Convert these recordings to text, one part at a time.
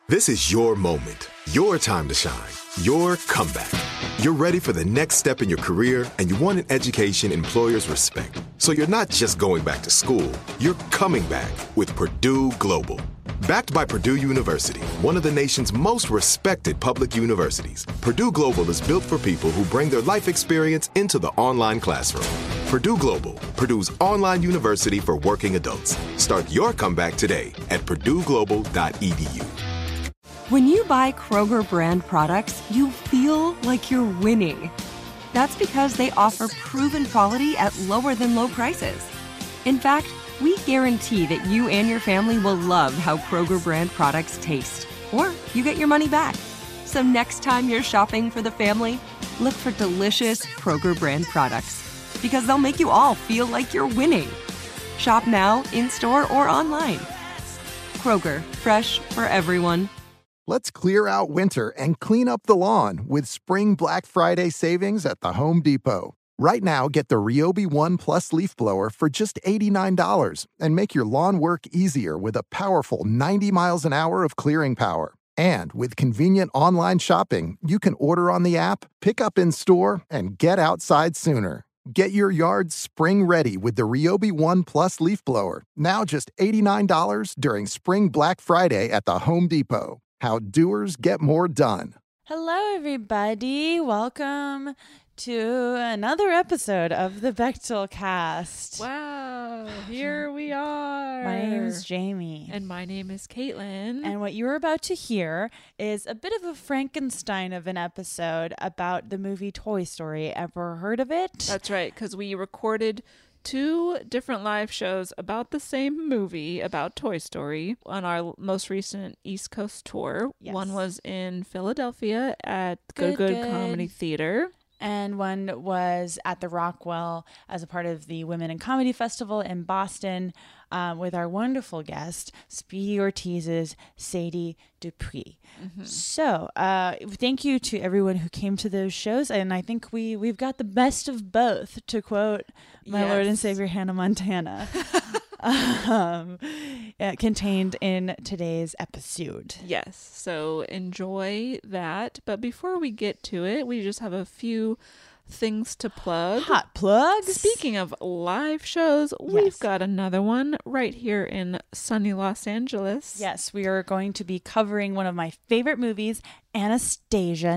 This is your moment, your time to shine, your comeback. You're ready for the next step in your career, and you want an education employers respect. So you're not just going back to school, you're coming back with Purdue Global. Backed by Purdue University, one of the nation's most respected public universities, Purdue Global is built for people who bring their life experience into the online classroom. Purdue Global, Purdue's online university for working adults. Start your comeback today at purdueglobal.edu. When you buy Kroger brand products, you feel like you're winning. That's because they offer proven quality at lower than low prices. In fact, we guarantee that you and your family will love how Kroger brand products taste, or you get your money back. So next time you're shopping for the family, look for delicious Kroger brand products, because they'll make you all feel like you're winning. Shop now, in-store, or online. Kroger, fresh for everyone. Let's clear out winter and clean up the lawn with Spring Black Friday savings at the Home Depot. Right now, get the Ryobi One Plus leaf blower for just $89 and make your lawn work easier with a powerful 90 miles an hour of clearing power. And with convenient online shopping, you can order on the app, pick up in store, and get outside sooner. Get your yard spring ready with the Ryobi One Plus leaf blower, now just $89 during Spring Black Friday at the Home Depot. How doers get more done. Hello, everybody. Welcome to another episode of the Bechtel Cast. Wow, here we are. My name is Jamie. And my name is Caitlin. And what you're about to hear is a bit of a Frankenstein of an episode about the movie Toy Story. Ever heard of it? That's right, because we recorded 2 different live shows about the same movie, about Toy Story, on our most recent East Coast tour. Yes. One was in Philadelphia at Good Comedy Theater. And one was at the Rockwell as a part of the Women in Comedy Festival in Boston with our wonderful guest, Speedy Ortiz's Sadie Dupree. Mm-hmm. So thank you to everyone who came to those shows. And I think we've got the best of both, to quote my Lord and Savior Hannah Montana. Contained in today's episode. Yes, so enjoy that. But before we get to it, we just have a few things to plug. Hot plugs. Speaking of live shows, we've got another one right here in sunny Los Angeles. Yes, we are going to be covering one of my favorite movies, Anastasia,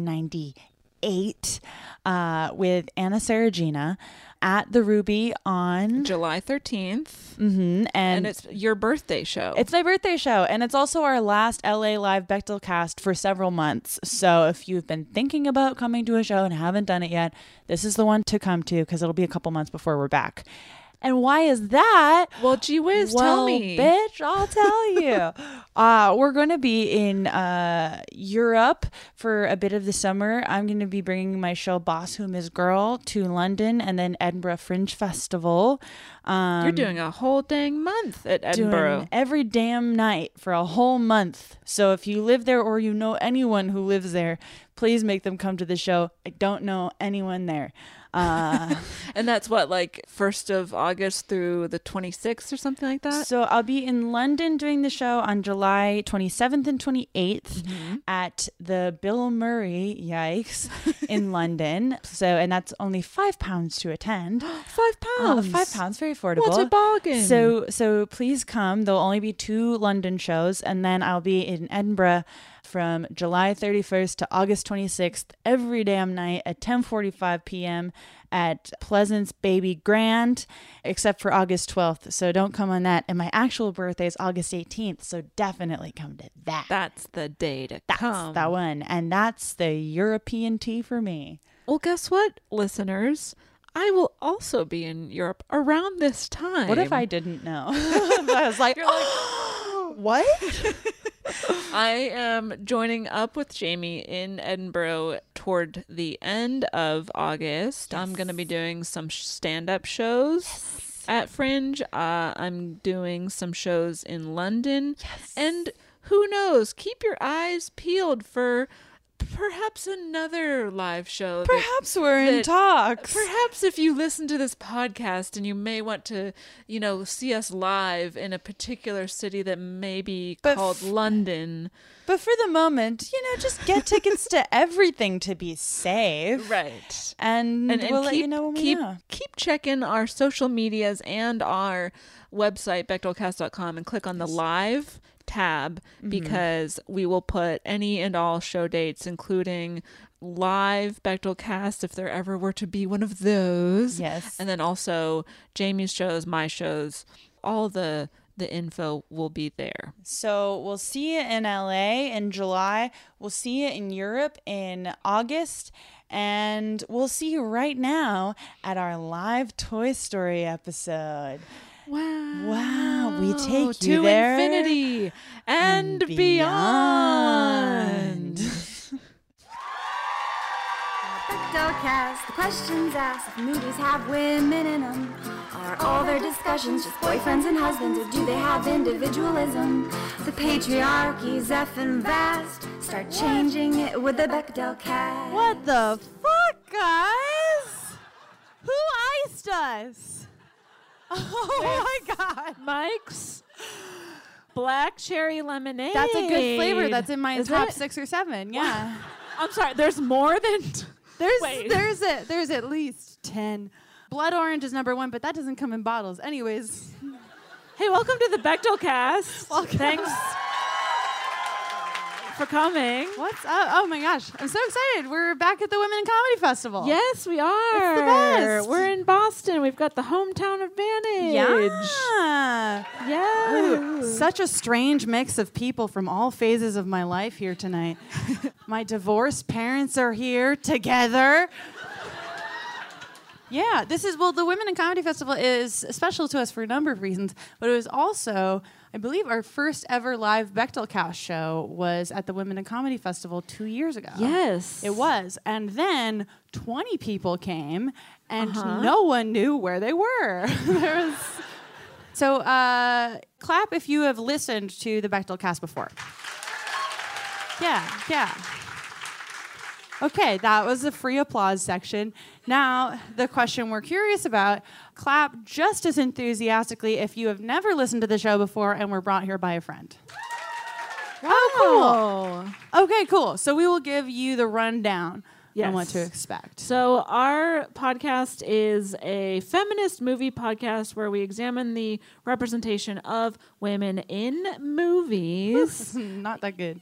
1998, with Anna Saragina at the Ruby on July 13th. Mm-hmm. And it's your birthday show. It's my birthday show. And it's also our last LA Live Bechtel Cast for several months. So if you've been thinking about coming to a show and haven't done it yet, this is the one to come to, because it'll be a couple months before we're back. And why is that? Well, gee whiz, tell me. Bitch, I'll tell you. We're going to be in Europe for a bit of the summer. I'm going to be bringing my show Boss Whom Is Girl to London and then Edinburgh Fringe Festival. You're doing a whole dang month at Edinburgh. Doing every damn night for a whole month. So if you live there or you know anyone who lives there, please make them come to the show. I don't know anyone there. And that's what, like 1st of August through the 26th or something like that? So I'll be in London doing the show on July 27th and 28th at the Bill Murray, yikes, in London. So, and that's only £5 to attend. £5? £5, very affordable. What a bargain. So please come. There'll only be 2 London shows, and then I'll be in Edinburgh from July 31st to August 26th every damn night at 10:45 p.m. at Pleasance Baby Grand, except for August 12th. So don't come on that. And my actual birthday is August 18th. So definitely come to that. That's the day to come. That's the one. And that's the European tea for me. Well, guess what, listeners? I will also be in Europe around this time. What if I didn't know? I was like, you're like, what? I am joining up with Jamie in Edinburgh toward the end of August. Yes. I'm going to be doing some stand-up shows at Fringe. I'm doing some shows in London. Yes. And who knows? Keep your eyes peeled for perhaps another live show. Perhaps we're in talks. Perhaps if you listen to this podcast and you may want to, see us live in a particular city that may be called London. But for the moment, just get tickets to everything to be safe. Right. And we'll let you know when we know. Keep checking our social medias and our website, BechtelCast.com, and click on the live tab, because we will put any and all show dates, including live Bechtelcast, if there ever were to be one of those. Yes. And then also Jamie's shows, my shows, all the info will be there. So we'll see you in LA in July. We'll see you in Europe in August. And we'll see you right now at our live Toy Story episode. Wow. We take you to there. infinity and beyond. Bechtelcast, the questions asked if movies have women in them. Are all their discussions just boyfriends and husbands, or do they have individualism? The patriarchy's effing vast. Start changing it with the Bechtelcast. What the fuck, guys? Who iced us? Oh my God. Mike's black cherry lemonade. That's a good flavor. That's in my Is top it? 6 or 7. Yeah. I'm sorry. There's more than... There's at least 10. Blood orange is number 1, but that doesn't come in bottles. Anyways. Hey, welcome to the Bechtelcast. Welcome. Thanks for coming. What's up? Oh my gosh. I'm so excited. We're back at the Women in Comedy Festival. Yes, we are. It's the best. We're in Boston. We've got the hometown advantage. Yeah. Yeah. Ooh, such a strange mix of people from all phases of my life here tonight. My divorced parents are here together. Yeah, the Women in Comedy Festival is special to us for a number of reasons, but it was also, I believe, our first ever live Bechtelcast show was at the Women in Comedy Festival 2 years ago. Yes. It was. And then 20 people came, and no one knew where they were. So clap if you have listened to the Bechtelcast before. Yeah. Okay, that was the free applause section. Now, the question we're curious about, clap just as enthusiastically if you have never listened to the show before and were brought here by a friend. Wow. Oh, cool. Okay, cool. So we will give you the rundown on what to expect. So our podcast is a feminist movie podcast where we examine the representation of women in movies. Not that good.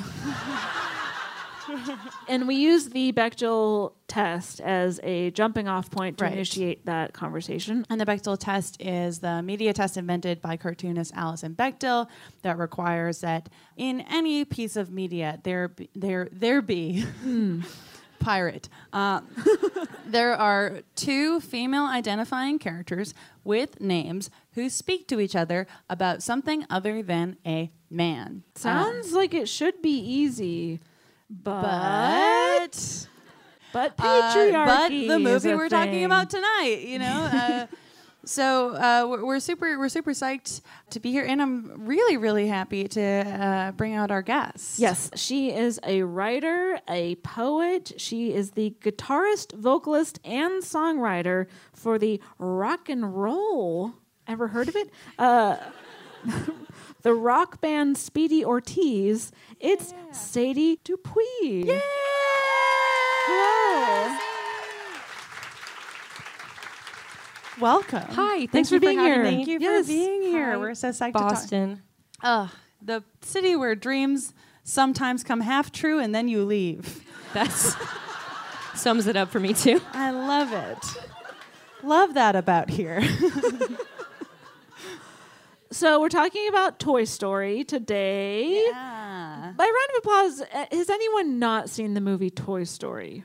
And we use the Bechdel test as a jumping off point to Right. initiate that conversation. And the Bechdel test is the media test invented by cartoonist Alison Bechdel that requires that in any piece of media there be pirate. There are 2 female identifying characters with names who speak to each other about something other than a man. Sounds like it should be easy, but patriarchy. But the movie is a we're thing. talking about tonight, So we're super psyched to be here, and I'm really, really happy to bring out our guest. Yes, she is a writer, a poet. She is the guitarist, vocalist, and songwriter for the rock and roll. Ever heard of it? The rock band Speedy Ortiz. It's Sadie Dupuis. Yay! Hello. Welcome. Hi, Thanks for being having here. me. Thank you Yes. for being here. Hi, We're so psyched Boston. to talk. The city where dreams sometimes come half true and then you leave. That's sums it up for me too. I love it. Love that about here. So we're talking about Toy Story today. Yeah. By round of applause, has anyone not seen the movie Toy Story?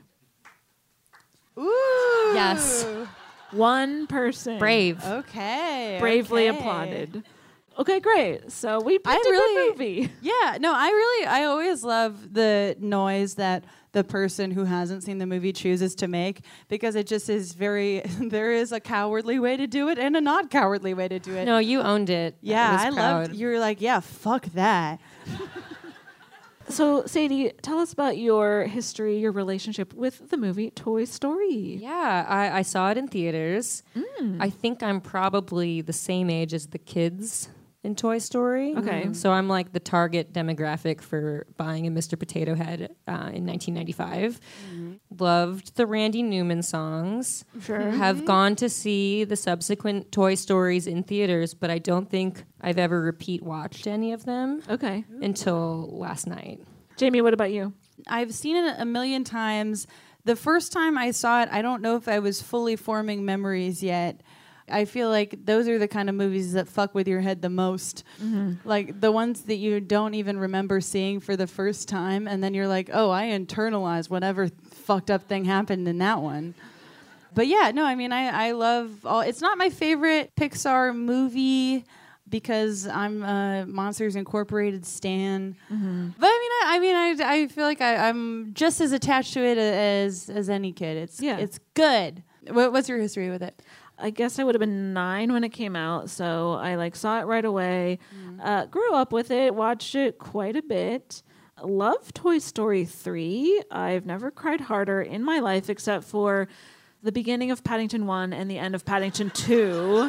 Ooh. Yes. One person. Brave. Okay. Bravely okay. applauded. Okay, great. So we picked a really- good movie. Yeah, no, I always love the noise that the person who hasn't seen the movie chooses to make, because it just is there is a cowardly way to do it and a not cowardly way to do it. No, you owned it. Yeah, I was proud. loved, you were like, yeah, fuck that. So, Sadie, tell us about your history, your relationship with the movie Toy Story. Yeah, I saw it in theaters. I think I'm probably the same age as the kids in Toy Story. Okay. So I'm like the target demographic for buying a Mr. Potato Head in 1995. Loved the Randy Newman songs. Sure. Have gone to see the subsequent Toy Stories in theaters, but I don't think I've ever repeat watched any of them Okay. until last night. Jamie, what about you? I've seen it a million times. The first time I saw it, I don't know if I was fully forming memories yet. I feel like those are the kind of movies that fuck with your head the most. Like the ones that you don't even remember seeing for the first time, and then you're like, oh, I internalized whatever fucked up thing happened in that one. But yeah, no, I mean, I love all. It's not my favorite Pixar movie because I'm a Monsters Incorporated stan. But I feel like I'm just as attached to it as any kid. It's good. What's your history with it? I guess I would have been 9 when it came out, so I saw it right away. Grew up with it, watched it quite a bit. Love Toy Story 3. I've never cried harder in my life except for the beginning of Paddington 1 and the end of Paddington 2.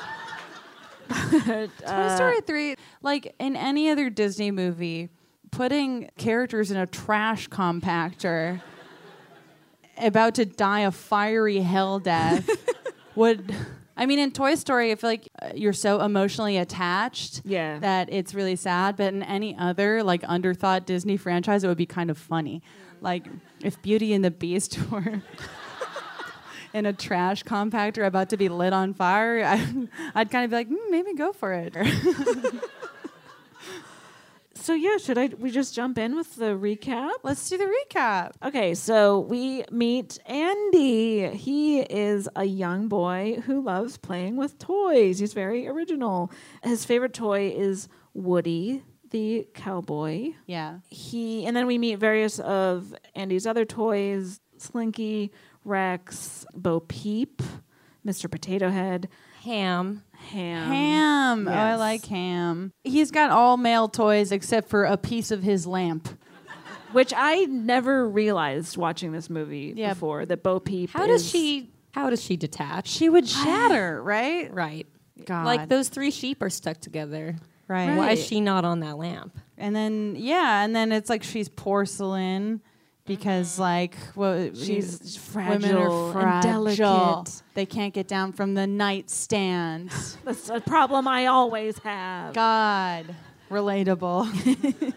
Toy Story 3, like in any other Disney movie, putting characters in a trash compactor about to die a fiery hell death in Toy Story, I feel like you're so emotionally attached that it's really sad. But in any other underthought Disney franchise, it would be kind of funny. Like if Beauty and the Beast were in a trash compactor about to be lit on fire, I'd kind of be like, maybe go for it. So yeah, we just jump in with the recap? Let's do the recap. Okay, so we meet Andy. He is a young boy who loves playing with toys. He's very original. His favorite toy is Woody, the cowboy. Yeah. And then we meet various of Andy's other toys, Slinky, Rex, Bo Peep, Mr. Potato Head, Ham. Ham. Yes. Oh, I like Ham. He's got all male toys except for a piece of his lamp. Which I never realized watching this movie before, that Bo Peep How does she detach? She would shatter, right? Right. God. Like those 3 sheep are stuck together. Right. Why is she not on that lamp? And then it's like she's porcelain because she's women are fragile and delicate. They can't get down from the nightstand. That's a problem I always have. God, relatable.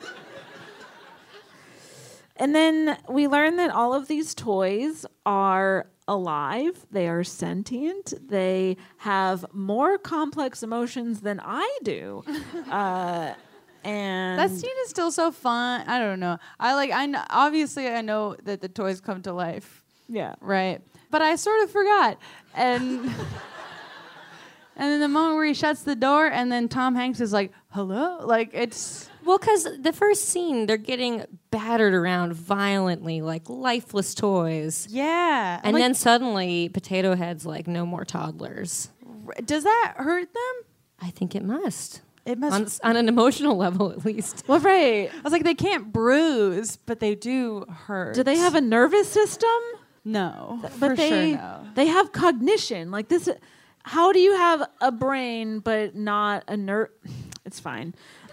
And then we learn that all of these toys are alive. They are sentient. They have more complex emotions than I do. And that scene is still so fun. I don't know. Obviously I know that the toys come to life. Yeah. Right. But I sort of forgot. And and then the moment where he shuts the door and then Tom Hanks is like, hello? Like it's Well, because the first scene, they're getting battered around violently, like lifeless toys. yeah. And then suddenly, Potato Head's like, no more toddlers. Does that hurt them? I think it must. It must. On an emotional level, at least. Well, right. I was like, they can't bruise, but they do hurt. Do they have a nervous system? No, But for they sure no. they have cognition. Like this. How do you have a brain but not a nerve? It's fine.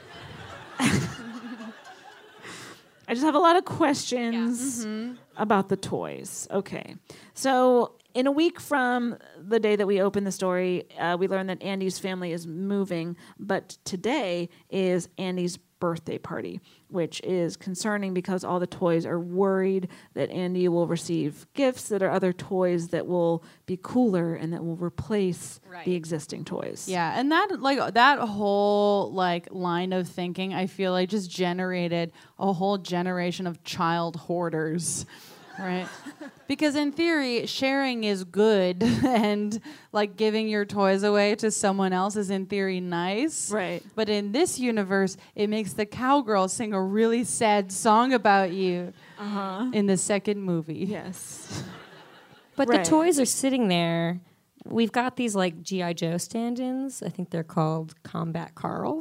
I just have a lot of questions about the toys. Okay. So in a week from the day that we open the story, we learn that Andy's family is moving, but today is Andy's birthday party, which is concerning because all the toys are worried that Andy will receive gifts that are other toys that will be cooler and that will replace the existing toys. Yeah, and that whole line of thinking, I feel like just generated a whole generation of child hoarders. Right? Because in theory, sharing is good and giving your toys away to someone else is in theory nice. Right. But in this universe, it makes the cowgirl sing a really sad song about you in the second movie. Yes. But the toys are sitting there. We've got these G.I. Joe stand-ins. I think they're called Combat Carls.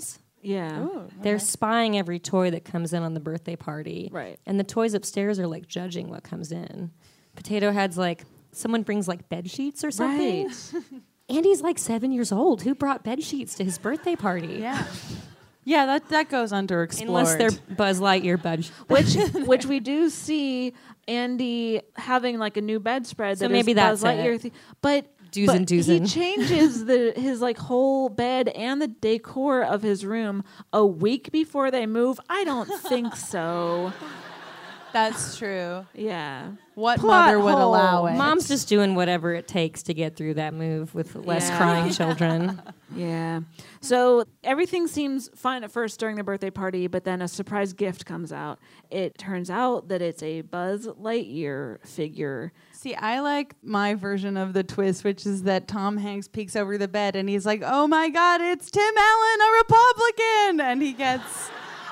Yeah. They're spying every toy that comes in on the birthday party. Right. And the toys upstairs are like judging what comes in. Potato Head's like, someone brings like bed sheets or something. Right. Andy's like 7 years old. Who brought bed sheets to his birthday party? Yeah. Yeah, that goes underexplored. Unless they're Buzz Lightyear bed Which we do see Andy having like a new bedspread. So that maybe is that's Buzz Lightyear it. But Doosin' he doosin'. changes his like whole bed and the decor of his room a week before they move. I don't think so. That's true. Yeah. What Plot mother would hole. allow it? Mom's just doing whatever it takes to get through that move with less Yeah. crying children. Yeah. So everything seems fine at first during the birthday party, but then a surprise gift comes out. It turns out that it's a Buzz Lightyear figure. See, I like my version of the twist, which is that Tom Hanks peeks over the bed and he's like, "Oh my God, it's Tim Allen, a Republican!" And he gets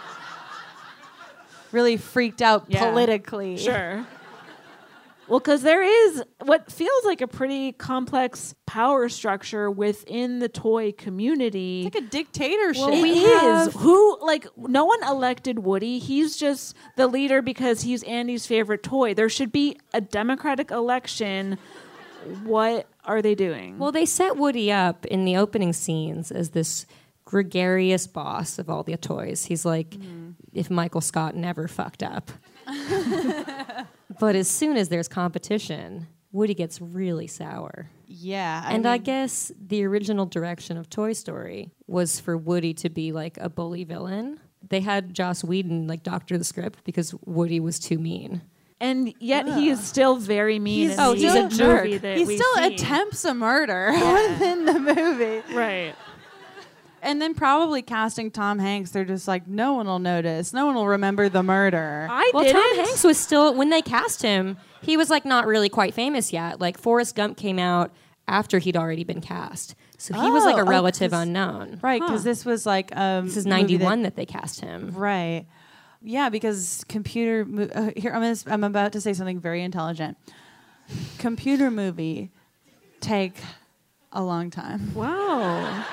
really freaked out politically. Sure. Well, because there is what feels like a pretty complex power structure within the toy community. It's like a dictatorship. It is. Who, like, no one elected Woody. He's just the leader because he's Andy's favorite toy. There should be a democratic election. What are they doing? Well, they set Woody up in the opening scenes as this gregarious boss of all the toys. He's like if Michael Scott never fucked up. But as soon as there's competition, Woody gets really sour. Yeah. I guess the original direction of Toy Story was for Woody to be like a bully villain. They had Joss Whedon like doctor the script because Woody was too mean. And yet he is still very mean. He's he's a jerk. He still attempts a murder within the movie. Right. And then probably casting Tom Hanks, they're just like, no one will notice. No one will remember the murder. Well, Tom Hanks was still, when they cast him, he was like not really quite famous yet. Like Forrest Gump came out after he'd already been cast. So he was like a relative unknown. Right, because this was like This is 91 that they cast him. Right. Yeah, because here I'm about to say something very intelligent. Computer movie take a long time. Wow.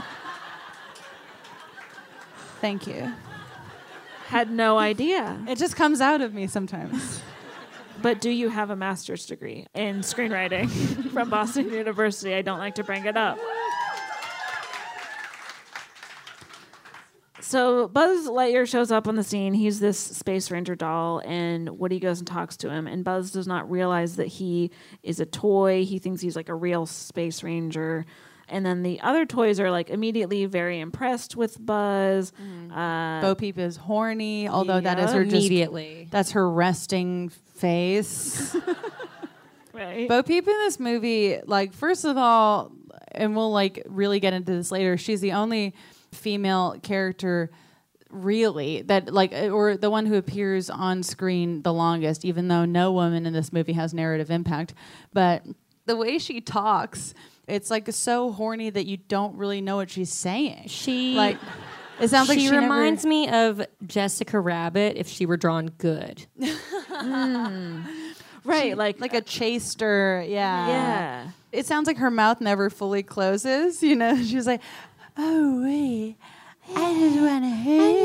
Thank you. Had no idea. It just comes out of me sometimes. But do you have a master's degree in screenwriting from Boston University? I don't like to bring it up. So Buzz Lightyear shows up on the scene. He's this Space Ranger doll, and Woody goes and talks to him. And Buzz does not realize that he is a toy. He thinks he's like a real Space Ranger. And then the other toys are like immediately very impressed with Buzz. Bo Peep is horny, although that is her immediately. That's her resting face. Right. Bo Peep in this movie, like, first of all, and we'll like really get into this later, she's the only female character really that like, or the one who appears on screen the longest, even though no woman in this movie has narrative impact. But the way she talks, it's like so horny that you don't really know what she's saying. She like it sounds like she she reminds me of Jessica Rabbit if she were drawn good. Right, like a chaster, yeah. Yeah. It sounds like her mouth never fully closes, you know. She's like, "Oh wait, I just want to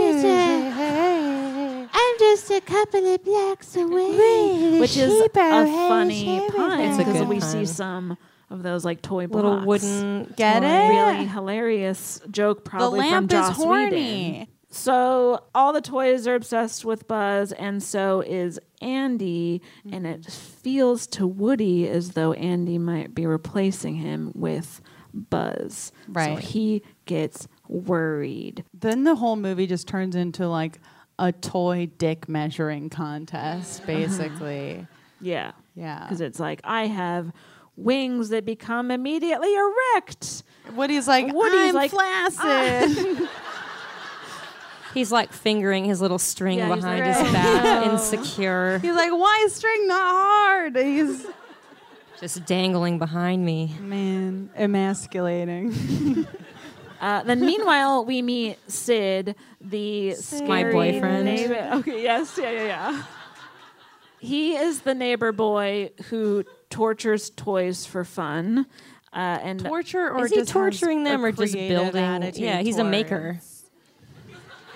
hear. I'm just a couple of blocks away. Which is a funny pun It's a because good we pun. see some of those like toy Little blocks. wooden Get toy. it? Really hilarious joke, The probably lamp from is Joss horny." Whedon. So all the toys are obsessed with Buzz, and so is Andy. And it feels to Woody as though Andy might be replacing him with Buzz. Right. So he gets worried. Then the whole movie just turns into like a toy dick measuring contest, basically. Yeah. Yeah. Because it's like, I have wings that become immediately erect. Woody's like, I'm flaccid. He's like fingering his little string Yeah, he's behind like, his "Oh, back, no." insecure, He's like, why is string not hard? He's just dangling behind me. man, emasculating. Then meanwhile, we meet Sid, the scary My boyfriend. neighbor. Okay, yes, yeah. He is the neighbor boy who tortures toys for fun. And Torture or Is he just torturing has them a or just creative building? attitude Yeah, he's a towards- maker.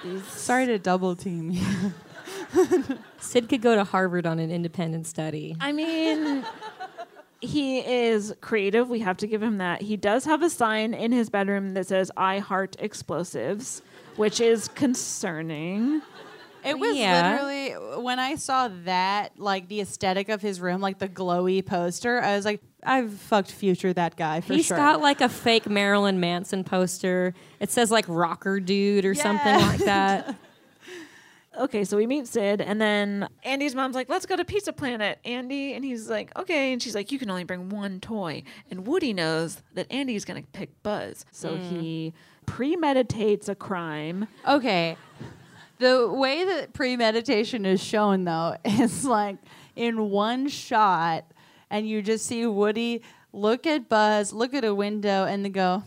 Sorry to double team you. Sid could go to Harvard on an independent study. I mean, he is creative. We have to give him that. He does have a sign in his bedroom that says, "I heart explosives," which is concerning. It was literally, when I saw that, like the aesthetic of his room, like the glowy poster, I was like, I've fucked Future that guy for He's sure. got like a fake Marilyn Manson poster. It says like rocker dude or something like that. Okay, so we meet Sid, and then Andy's mom's like, let's go to Pizza Planet, Andy. And he's like, okay. And she's like, you can only bring one toy. And Woody knows that Andy's going to pick Buzz. So he premeditates a crime. Okay. The way that premeditation is shown, though, is like in one shot, and you just see Woody look at Buzz, look at a window, and then go,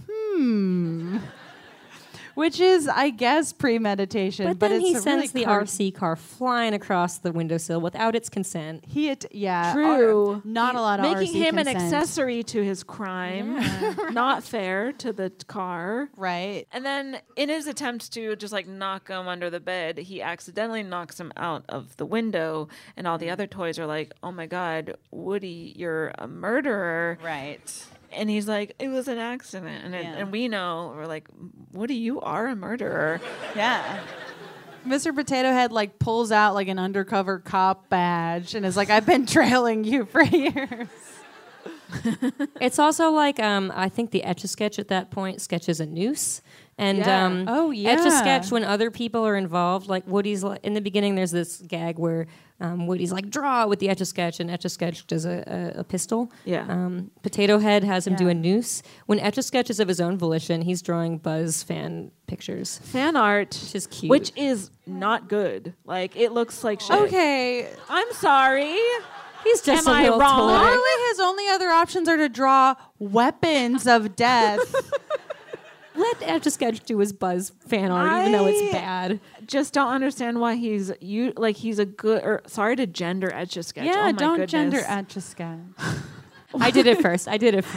which is, I guess, premeditation. But then it's he a sends really the RC car flying across the windowsill without its consent. True. Not a lot of Making RC him consent. an accessory to his crime. Not fair to the car. Right. And then in his attempt to just like knock him under the bed, he accidentally knocks him out of the window. And all the other toys are like, oh my God, Woody, you're a murderer. Right. And he's like, it was an accident. And we know, we're like, Woody, you are a murderer. Yeah. Mr. Potato Head like pulls out like an undercover cop badge and is like, I've been trailing you for years. It's also like I think the Etch-a-Sketch at that point sketches a noose. And Etch-a-Sketch, when other people are involved, like Woody's like, in the beginning there's this gag where Woody's like, draw with the Etch-a-Sketch, and Etch-a-Sketch does a pistol. Yeah. Potato Head has him do a noose. When Etch-a-Sketch is of his own volition, he's drawing Buzz fan pictures. Fan art. Which is cute. Which is not good. Like, it looks like shit. Okay. I'm sorry. He's just Am a I little wrong? toy. Literally, his only other options are to draw weapons of death. Let Etch-a-Sketch do his Buzz fan art, even though it's bad. Just don't understand why he's a good, or sorry to gender Etch-a-Sketch. Yeah, oh my don't goodness. gender Etch-a-Sketch. I did it first.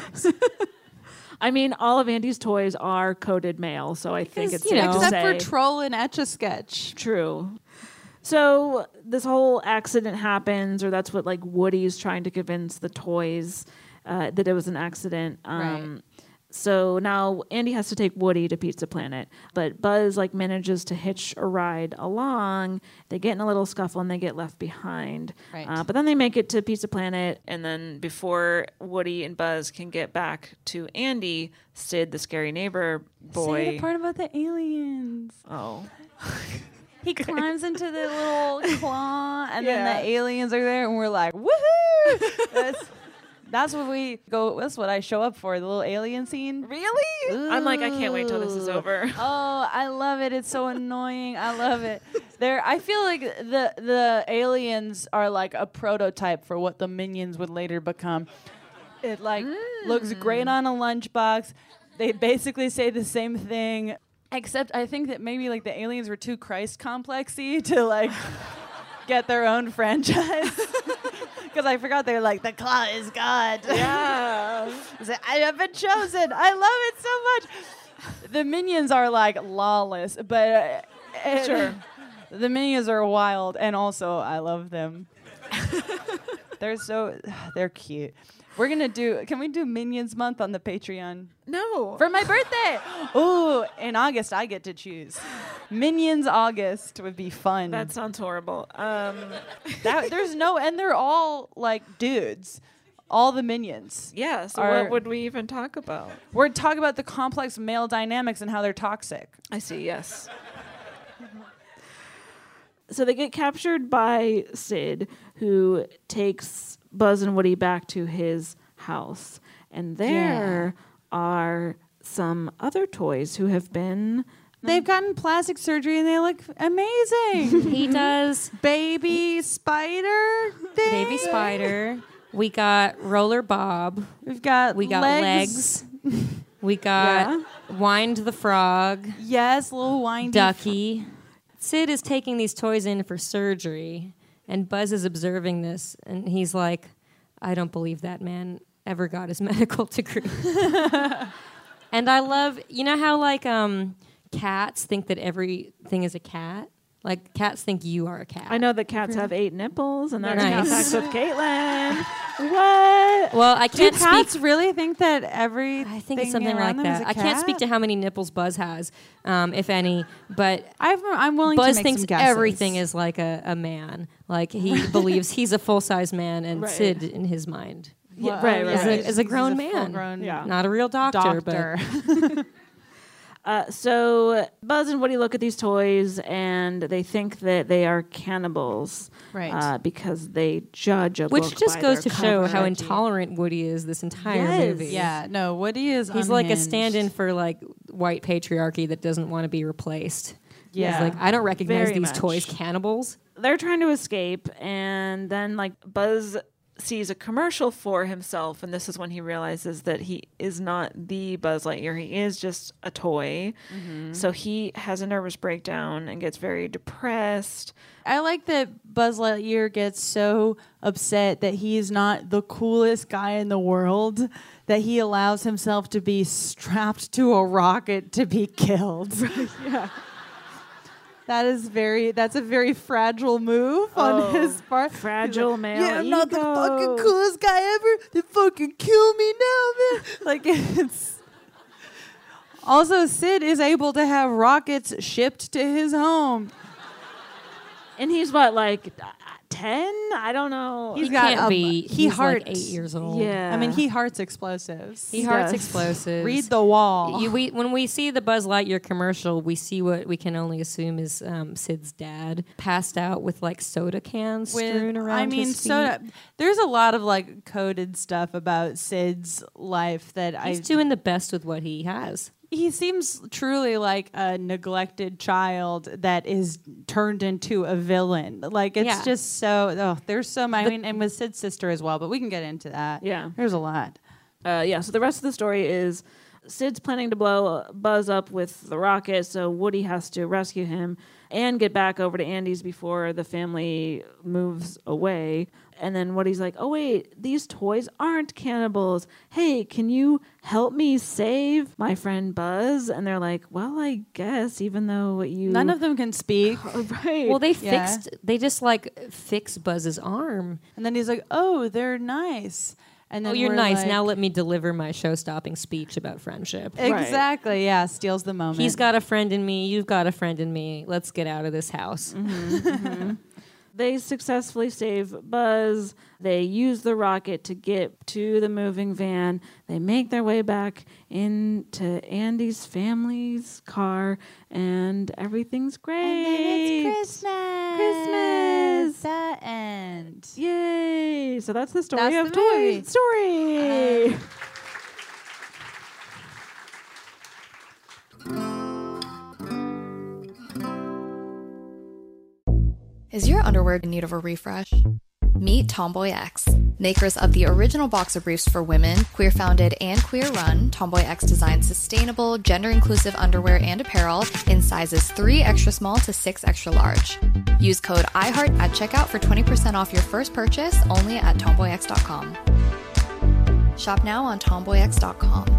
I mean, all of Andy's toys are coded male, so I think it's safe to Except say. for Troll and Etch-a-Sketch. True. So this whole accident happens, or that's what like Woody's trying to convince the toys that it was an accident. Right. So now Andy has to take Woody to Pizza Planet, but Buzz like manages to hitch a ride along. They get in a little scuffle and they get left behind. Right. But then they make it to Pizza Planet, and then before Woody and Buzz can get back to Andy, Sid, the scary neighbor boy. Say the part about the aliens. Oh. He climbs into the little claw, and then the aliens are there, and we're like, woohoo! That's what we go. That's what I show up for. The little alien scene. Really? Ooh. I'm like, I can't wait till this is over. Oh, I love it. It's so annoying. I love it. I feel like the aliens are like a prototype for what the minions would later become. It like looks great on a lunchbox. They basically say the same thing, except I think that maybe like the aliens were too Christ complexy to like get their own franchise. Because I forgot they're like, the claw is God. Yeah. I have been chosen. I love it so much. The minions are like lawless, but Sure. The minions are wild, and also I love them. They're cute. Can we do Minions Month on the Patreon? No. For my birthday. Ooh, in August I get to choose. Minions August would be fun. That sounds horrible. They're all like dudes. All the minions. Yeah, so Are- what would we even talk about? We're talking about the complex male dynamics and how they're toxic. I see, yes. So they get captured by Sid, who takes Buzz and Woody back to his house. And there are some other toys who have been... They've gotten plastic surgery and they look amazing. He does. Baby spider thing. Baby Spider. We got Roller Bob. We got legs. We got Wind the Frog. Yes, little windy. Ducky. Sid is taking these toys in for surgery, and Buzz is observing this, and he's like, I don't believe that man ever got his medical degree. And I love, you know how like cats think that everything is a cat. Like, cats think you are a cat. I know that cats have 8 nipples, and that's Nice. facts with Caitlin. What? Well, I Do can't cats speak. really think that every? I think it's something like that. I can't speak to how many nipples Buzz has, if any, but I'm willing Buzz to make thinks some guesses. everything is like a man. Like, he believes he's a full-size man, and Right. Sid, in his mind, Yeah, right. is a grown man. full-grown Yeah. Not a real doctor. So Buzz and Woody look at these toys, and they think that they are cannibals, Right. Because they judge a Which book just by goes to their show cover. how intolerant Woody is this entire Yes. movie. Yeah, no, Woody is He's like a unhinged. stand-in for like white patriarchy that doesn't want to be replaced. Yeah. He's like, I don't recognize Very these much. toys cannibals. They're trying to escape, and then like Buzz sees a commercial for himself, and this is when he realizes that he is not the Buzz Lightyear. He is just a toy. So he has a nervous breakdown and gets very depressed. I like that Buzz Lightyear gets so upset that he's not the coolest guy in the world that he allows himself to be strapped to a rocket to be killed. Yeah. That's a very fragile move on his part. Fragile male Yeah, I'm not the ego. fucking coolest guy ever. They fucking kill me now, man. Like, it's... Also, Sid is able to have rockets shipped to his home. And he's what, like 10? I don't know. He got can't be. he He's like hearts. 8 years old. Yeah. I mean, he hearts explosives. He hearts Yes. explosives. Read the wall. When we see the Buzz Lightyear commercial, we see what we can only assume is Sid's dad passed out with like soda cans strewn around his feet. soda. There's a lot of like coded stuff about Sid's life that He's doing the best with what he has. He seems truly like a neglected child that is turned into a villain. Like, it's just so... there's so many... I mean, and with Sid's sister as well, but we can get into that. Yeah. There's a lot. So the rest of the story is Sid's planning to blow Buzz up with the rocket, so Woody has to rescue him and get back over to Andy's before the family moves away. And then Woody's like, oh, wait, these toys aren't cannibals. Hey, can you help me save my friend Buzz? And they're like, well, I guess, even though you... None of them can speak. Right. Well, Yeah. they just like fix Buzz's arm. And then he's like, oh, they're nice. And then Oh, you're we're nice. like- Now let me deliver my show-stopping speech about friendship. Exactly, yeah. Steals the moment. He's got a friend in me. You've got a friend in me. Let's get out of this house. They successfully save Buzz. They use the rocket to get to the moving van. They make their way back into Andy's family's car, and everything's great. And then it's Christmas. Christmas. The end. Yay! So that's the story That's of the movie. Toy Story. Is your underwear in need of a refresh? Meet Tomboy X. Makers of the original boxer briefs for women, queer-founded and queer-run, Tomboy X designs sustainable, gender-inclusive underwear and apparel in sizes 3 extra small to 6 extra large. Use code IHEART at checkout for 20% off your first purchase only at tomboyx.com. Shop now on tomboyx.com.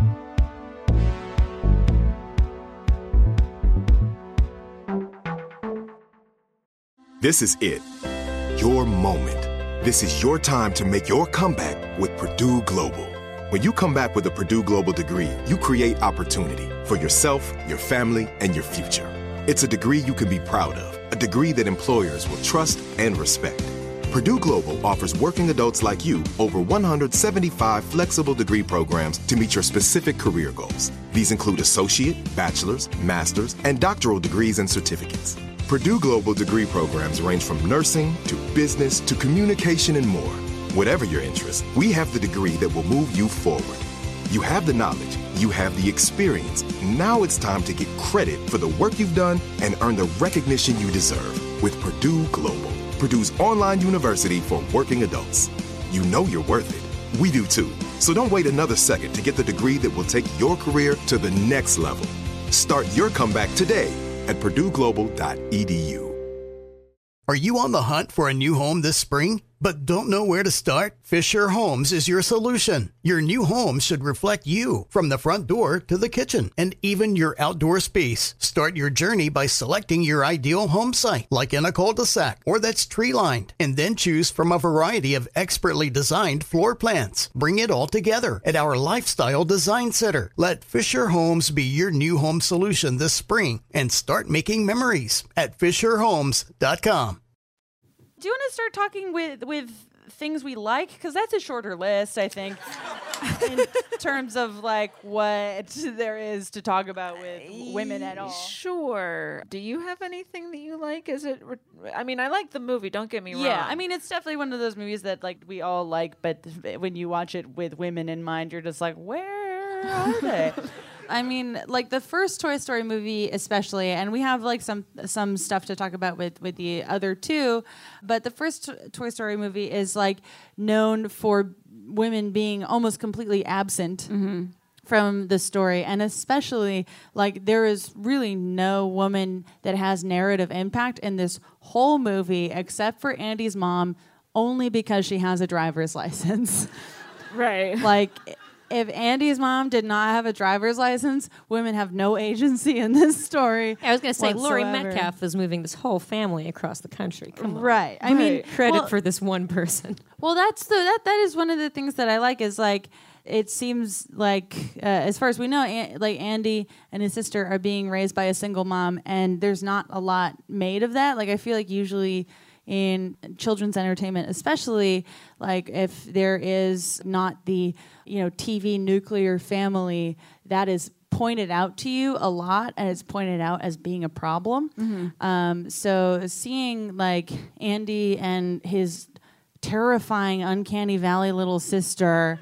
This is it. Your moment. This is your time to make your comeback with Purdue Global. When you come back with a Purdue Global degree, you create opportunity for yourself, your family, and your future. It's a degree you can be proud of, a degree that employers will trust and respect. Purdue Global offers working adults like you over 175 flexible degree programs to meet your specific career goals. These include associate, bachelor's, master's, and doctoral degrees and certificates. Purdue Global degree programs range from nursing to business to communication and more. Whatever your interest, we have the degree that will move you forward. You have the knowledge, you have the experience. Now it's time to get credit for the work you've done and earn the recognition you deserve with Purdue Global, Purdue's online university for working adults. You know you're worth it. We do too. So don't wait another second to get the degree that will take your career to the next level. Start your comeback today at purdueglobal.edu. Are you on the hunt for a new home this spring? but don't know where to start? Fisher Homes is your solution. Your new home should reflect you, from the front door to the kitchen, and even your outdoor space. Start your journey by selecting your ideal home site, like in a cul-de-sac or that's tree-lined, and then choose from a variety of expertly designed floor plans. Bring it all together at our Lifestyle Design Center. Let Fisher Homes be your new home solution this spring and start making memories at FisherHomes.com. Do you want to start talking with things we like? Because that's a shorter list, I think, in terms of like what there is to talk about with women at all. Sure. Do you have anything that you like? Is it? I mean, I like the movie. Don't get me wrong. Yeah, I mean, it's definitely one of those movies that like we all like, but when you watch it with women in mind, you're just like, where are they? I mean, like the first Toy Story movie especially, and we have like some stuff to talk about with the other two, but the first Toy Story movie is like known for women being almost completely absent from the story, and especially like there is really no woman that has narrative impact in this whole movie except for Andy's mom, only because she has a driver's license. Right. Like, if Andy's mom did not have a driver's license, women have no agency in this story. I was going to say, Laurie whatsoever. Metcalf is moving this whole family across the country. Come on. Right. I mean, Credit for this one person. Well, that is one of the things that I like is like, it seems like, as far as we know, like Andy and his sister are being raised by a single mom, and there's not a lot made of that. Like, I feel like usually in children's entertainment, especially like if there is not the, TV nuclear family, that is pointed out to you a lot, and it's pointed out as being a problem. So seeing like Andy and his terrifying uncanny valley little sister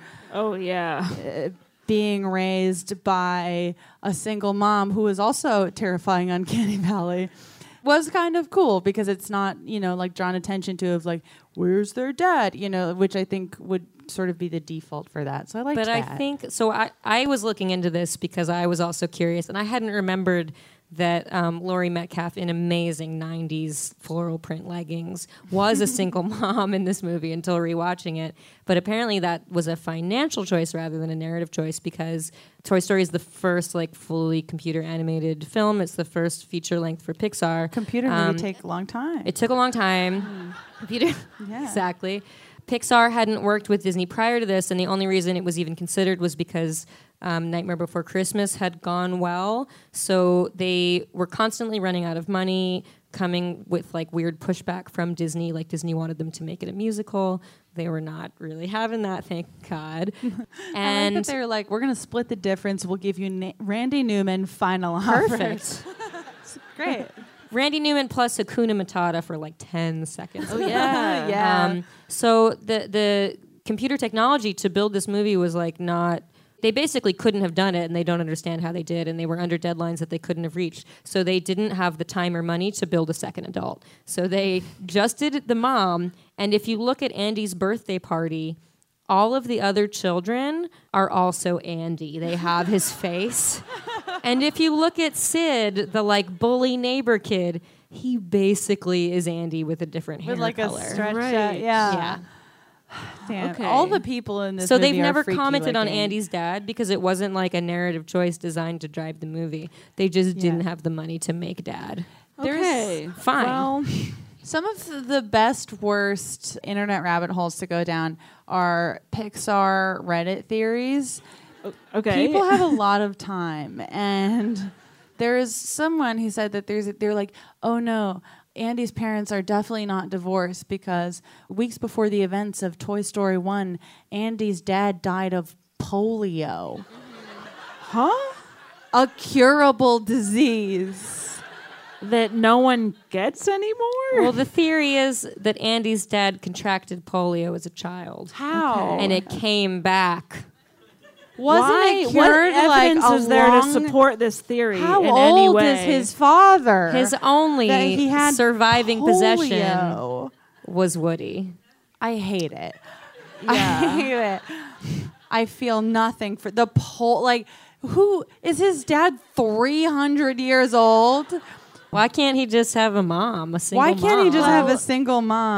being raised by a single mom who is also terrifying uncanny valley was kind of cool, because it's not, like drawn attention to of like, where's their dad, which I think would sort of be the default for that. So I like that. But I think, so I was looking into this because I was also curious, and I hadn't remembered that Laurie Metcalf in amazing 90s floral print leggings was a single mom in this movie until rewatching it. But apparently that was a financial choice rather than a narrative choice, because Toy Story is the first like fully computer animated film. It's the first feature length for Pixar. Computer movie take a long time. It took a long time. Computer, exactly. Pixar hadn't worked with Disney prior to this, and the only reason it was even considered was because Nightmare Before Christmas had gone well, so they were constantly running out of money, coming with like weird pushback from Disney. Like Disney wanted them to make it a musical. They were not really having that, thank God. And I like that they were like, we're going to split the difference. We'll give you Randy Newman final offer. Perfect. It's great. Randy Newman plus Hakuna Matata for like 10 seconds. Oh, yeah. Yeah. So the computer technology to build this movie was like not... They basically couldn't have done it, and they don't understand how they did, and they were under deadlines that they couldn't have reached. So they didn't have the time or money to build a second adult. So they just did the mom, and if you look at Andy's birthday party, all of the other children are also Andy. They have his face. And if you look at Sid, the like bully neighbor kid, he basically is Andy with a different hair with color. A stretch Right. out. Yeah. Damn. Okay. All the people in this So movie they've are never freaky commented on looking. Andy's dad because it wasn't like a narrative choice designed to drive the movie. They just didn't have the money to make dad. Okay. Fine. Well, some of the best, worst internet rabbit holes to go down are Pixar Reddit theories. Okay. People have a lot of time, and there is someone who said that they're like, oh no, Andy's parents are definitely not divorced because weeks before the events of Toy Story 1, Andy's dad died of polio. Huh? A curable disease That no one gets anymore? Well, the theory is that Andy's dad contracted polio as a child. How? And it came back. Wasn't it What cured like evidence a is there to long- support this theory How in any old way? is his father? His that only he had surviving possession polio? was Woody. I hate it. I hate it. I feel nothing for the like, who is his dad? 300 years old. Why can't he just have a mom, a single Why can't he mom? just have a single mom?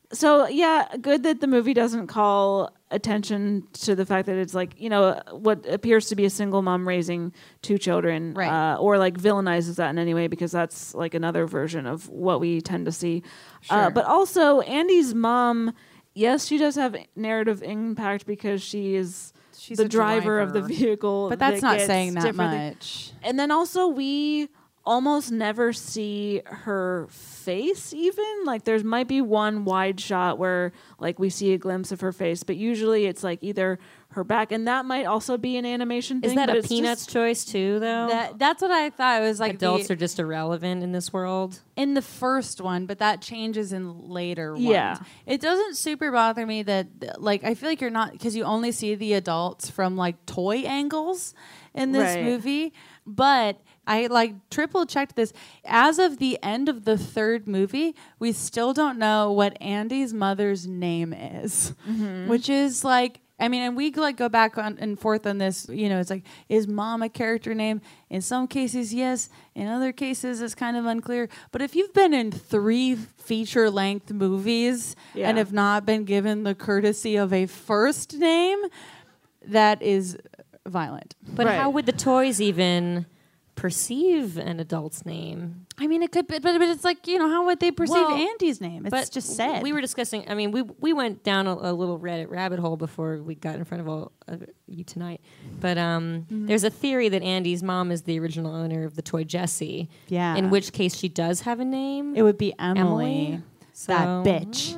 So, yeah, good that the movie doesn't call attention to the fact that it's like, what appears to be a single mom raising two children, Right. Or like villainizes that in any way, because that's like another version of what we tend to see. Sure. But also, Andy's mom, yes, she does have narrative impact because she's the a driver of the vehicle. But that's that not gets saying that different much. And then also we almost never see her face even. Like there might be one wide shot where like we see a glimpse of her face, but usually it's like either her back, and that might also be an animation thing. Is that but a it's Peanuts choice too, though? That's what I thought. It was like Adults are just irrelevant in this world. in the first one, but that changes in later ones. Yeah. It doesn't super bother me that, like, I feel like you're not, because you only see the adults from, like, toy angles in this Right. movie. But I, like, triple checked this. As of the end of the third movie, we still don't know what Andy's mother's name is, which is, like, I mean, and we like go back on and forth on this. It's like, is mom a character name? In some cases, yes. In other cases, it's kind of unclear. But if you've been in 3 feature-length movies and have not been given the courtesy of a first name, that is violent. But Right. how would the toys even perceive an adult's name? I mean, it could be, but it's like, how would they perceive Well, Andy's name? It's just said. We were discussing. I mean, we went down a little Reddit rabbit hole before we got in front of all of you tonight. But there's a theory that Andy's mom is the original owner of the toy Jessie. Yeah. In which case she does have a name. It would be Emily. So- That bitch.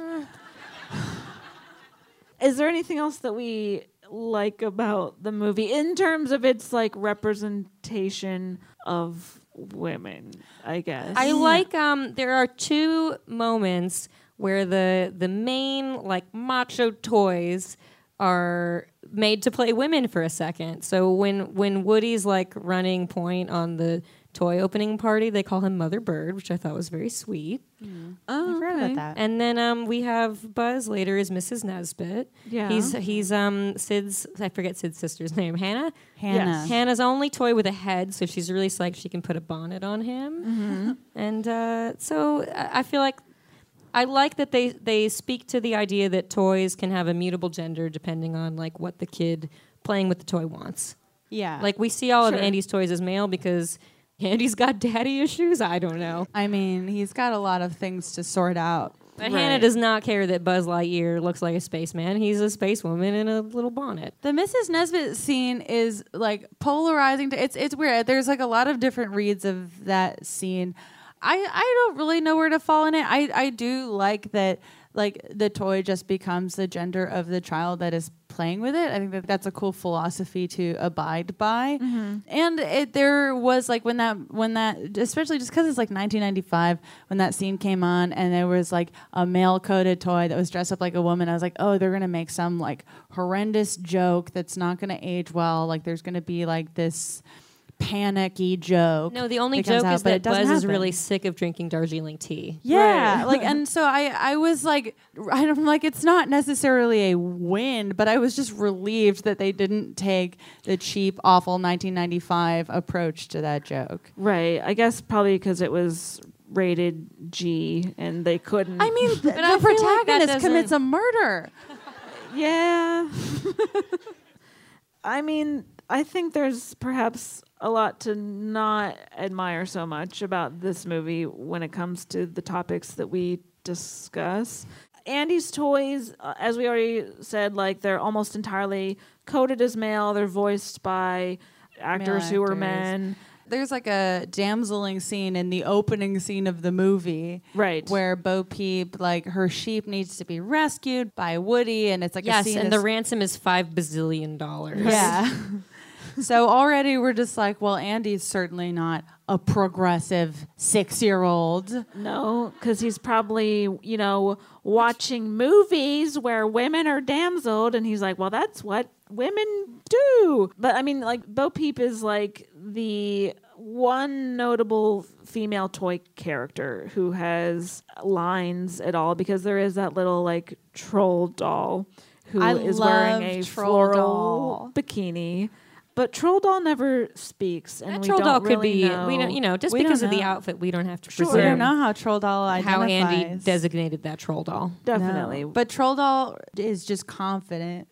Is there anything else that we like about the movie in terms of its like representation of women, I guess? I like there are 2 moments where the main like macho toys are made to play women for a second. So when Woody's like running point on the toy opening party, they call him Mother Bird, which I thought was very sweet. I forgot about that. And then we have Buzz later as Mrs. Nesbit. Yeah. He's Sid's, I forget Sid's sister's name, Hannah? Hannah. Yes. Hannah's only toy with a head, so she's really psyched she can put a bonnet on him. And so I feel like I like that they speak to the idea that toys can have a mutable gender depending on like what the kid playing with the toy wants. Yeah. Like we see all Sure. of Andy's toys as male because Andy's got daddy issues. I don't know. I mean, he's got a lot of things to sort out. But Hannah does not care that Buzz Lightyear looks like a spaceman. He's a space woman in a little bonnet. The Mrs. Nesbit scene is like polarizing. It's weird. There's like a lot of different reads of that scene. I don't really know where to fall in it. I do like that, like the toy just becomes the gender of the child that is playing with it. I think that that's a cool philosophy to abide by. And there was like when that especially just because it's like 1995 when that scene came on and there was like a male coded toy that was dressed up like a woman. I was like, oh, they're gonna make some like horrendous joke that's not gonna age well. Like there's gonna be like this panicky joke. No, the only that comes joke out, is but that it doesn't Buzz is happen. really sick of drinking Darjeeling tea. Yeah, Right. like, and so I was like, I'm like, it's not necessarily a win, but I was just relieved that they didn't take the cheap, awful 1995 approach to that joke. Right. I guess probably because it was rated G and they couldn't. I mean, the I feel like that protagonist commits doesn't- a murder. yeah. I mean, I think there's perhaps a lot to not admire so much about this movie when it comes to the topics that we discuss. Andy's toys, as we already said, like they're almost entirely coded as male. They're voiced by actors who are actors. men. There's like a damseling scene in the opening scene of the movie. Right. Where Bo Peep, like her sheep needs to be rescued by Woody, and it's like a Yes, scene and the that's- ransom is $5 bazillion. Yeah. So already we're just like, well, Andy's certainly not a progressive 6-year-old. No, because he's probably, watching movies where women are damseled, and he's like, well, that's what women do. But I mean, like, Bo Peep is like the one notable female toy character who has lines at all, because there is that little like troll doll who I is wearing love a Troll floral doll. bikini. But Troll Doll never speaks, and That we troll don't doll could really be, know. we don't, just We because don't of the know. outfit, we don't have to Sure. presume We don't know how Troll Doll identifies. how Andy designated that troll doll. Definitely. No. But Troll Doll is just confident.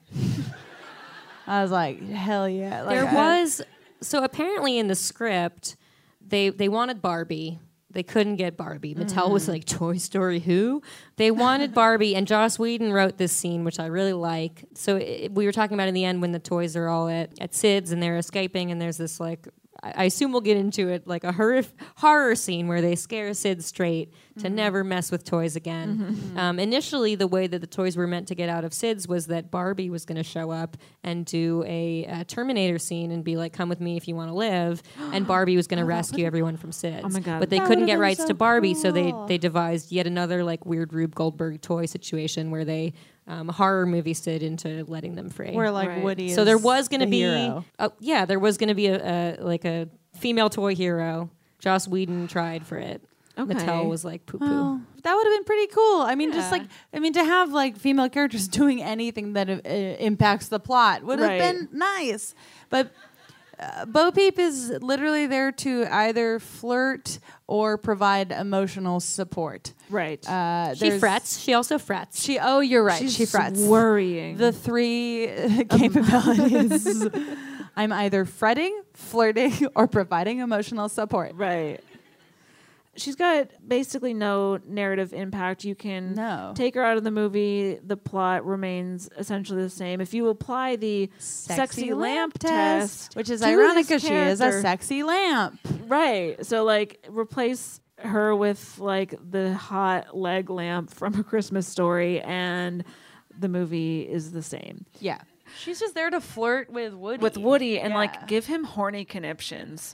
I was like, hell yeah. Like, There was, so apparently in the script, they wanted Barbie. They couldn't get Barbie. Mattel was like, Toy Story who? They wanted Barbie, and Joss Whedon wrote this scene, which I really like. So we were talking about in the end when the toys are all at Sid's and they're escaping, and there's this like, I assume we'll get into it, like a horror scene where they scare Sid straight to never mess with toys again. Initially, the way that the toys were meant to get out of Sid's was that Barbie was going to show up and do a Terminator scene and be like, come with me if you want to live. And Barbie was going to rescue everyone from Sid's. Oh my God. But they That couldn't would've get been rights so to Barbie, so cool. they devised yet another like weird Rube Goldberg toy situation where they horror movie Sid into letting them free. where like Right. Woody is So there was going to the be, hero. there was going to be a female toy hero. Joss Whedon tried for it. Okay. Mattel was like poo poo. Well, that would have been pretty cool. I mean, just like, to have like female characters doing anything that impacts the plot would have Right. been nice. But Bo Peep is literally there to either flirt or provide emotional support. Right. She There's- frets. She also frets. Oh, you're right. She's she frets. worrying. The three capabilities. I'm either fretting, flirting, or providing emotional support. Right. She's got basically no narrative impact. You can No. take her out of the movie. The plot remains essentially the same. If you apply the sexy lamp test, which is to ironic this because she is a character- sexy lamp. Right. So, like, replace her with, like, the hot leg lamp from A Christmas Story, and the movie is the same. Yeah. She's just there to flirt with Woody. With Woody, and, Yeah. like, give him horny conniptions.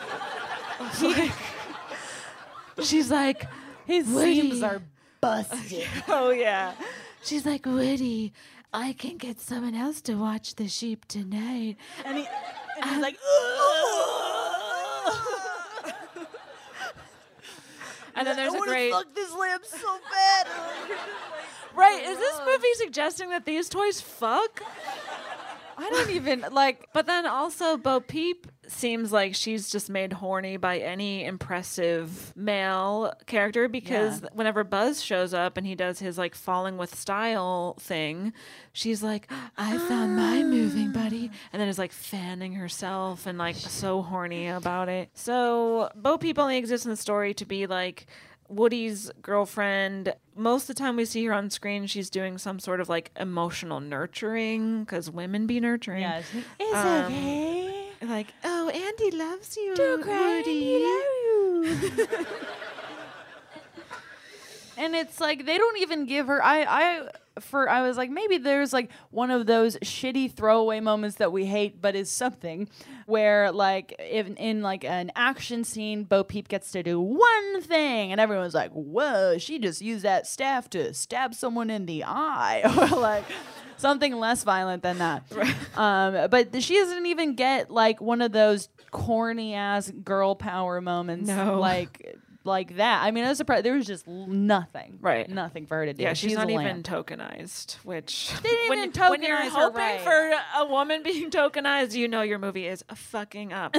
She's like, his Woody. seams are busted. oh, yeah. She's like, Woody, I can get someone else to watch the sheep tonight. and he's like, And then there's I a wanna great... fuck this lamp so bad. Right, is this movie suggesting that these toys fuck? I don't even like. But then also Bo Peep seems like she's just made horny by any impressive male character, because whenever Buzz shows up and he does his like falling with style thing, she's like, I found my moving buddy, and then is like fanning herself and like so horny about it. So Bo Peep only exists in the story to be like Woody's girlfriend. Most of the time we see her on screen, she's doing some sort of like emotional nurturing, because women be nurturing. Yes, it's okay. Like, oh, Andy loves you. Don't cry, Woody. Andy, love you. And it's like they don't even give her. I was like, maybe there's like one of those shitty throwaway moments that we hate, but is something where like in like an action scene, Bo Peep gets to do one thing, and everyone's like, whoa, she just used that staff to stab someone in the eye, or like something less violent than that. But she doesn't even get like one of those corny ass girl power moments. No. Like that. I mean, I was surprised. There was just nothing. Right. Nothing for her to do. Yeah, she's not a even lamp. tokenized, which They didn't when, even when you're tokenize her hoping right. for a woman being tokenized, you know your movie is a fucking up.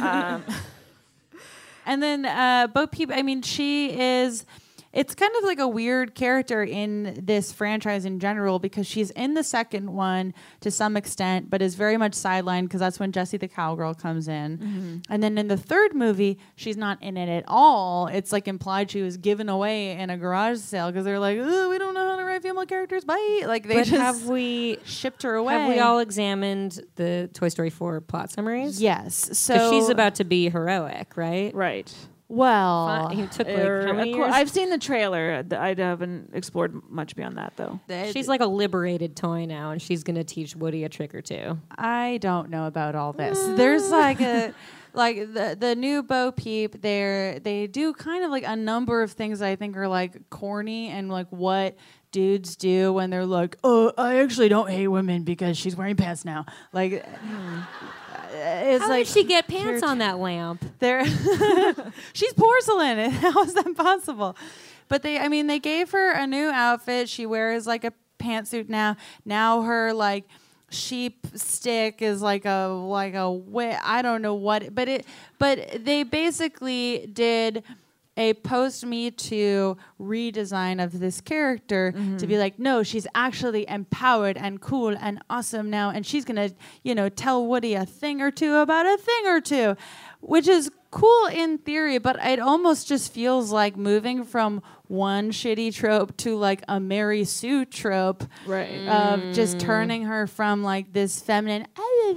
And then Bo Peep, I mean, she is... It's kind of like a weird character in this franchise in general, because she's in the second one to some extent, but is very much sidelined because that's when Jessie the Cowgirl comes in. Mm-hmm. And then in the third movie, she's not in it at all. It's like implied she was given away in a garage sale because they're like, oh, we don't know how to write female characters. Bye. Like they But just have we shipped her away. have we all examined the Toy Story 4 plot summaries? Yes. Because So she's about to be heroic, right? Right. Well, He took like how many years? I've seen the trailer. I haven't explored much beyond that, though. She's like a liberated toy now, and she's going to teach Woody a trick or two. I don't know about all this. There's like a like the new Bo Peep. They do kind of like a number of things that I think are like corny and like what dudes do when they're like, oh, I actually don't hate women because she's wearing pants now. Like. It's How like did she get pants on that lamp? There, she's porcelain. How is that possible? But they gave her a new outfit. She wears like a pantsuit now. Now her like sheep stick is like a way, I don't know what, but they basically did a post-Me Too redesign of this character to be like, no, she's actually empowered and cool and awesome now, and she's gonna, tell Woody a thing or two about a thing or two, which is cool in theory, but it almost just feels like moving from one shitty trope to like a Mary Sue trope, right? Of just turning her from like this feminine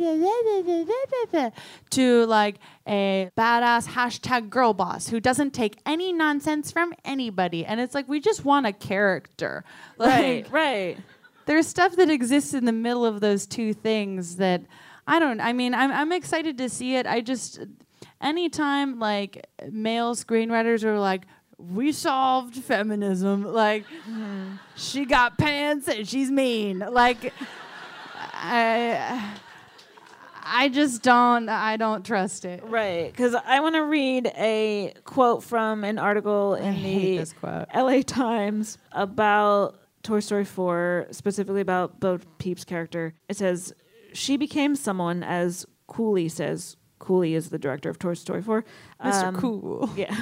to like a badass #girl boss who doesn't take any nonsense from anybody, and it's like we just want a character, like, right. There's stuff that exists in the middle of those two things that I'm excited to see it. I just anytime like male screenwriters are like, we solved feminism, like she got pants and she's mean, like I don't trust it. Right, because I want to read a quote from an article in the LA Times about Toy Story 4, specifically about Bo Peep's character. It says, she became someone, as Cooley says. Cooley is the director of Toy Story 4. Mr. Cool. Yeah.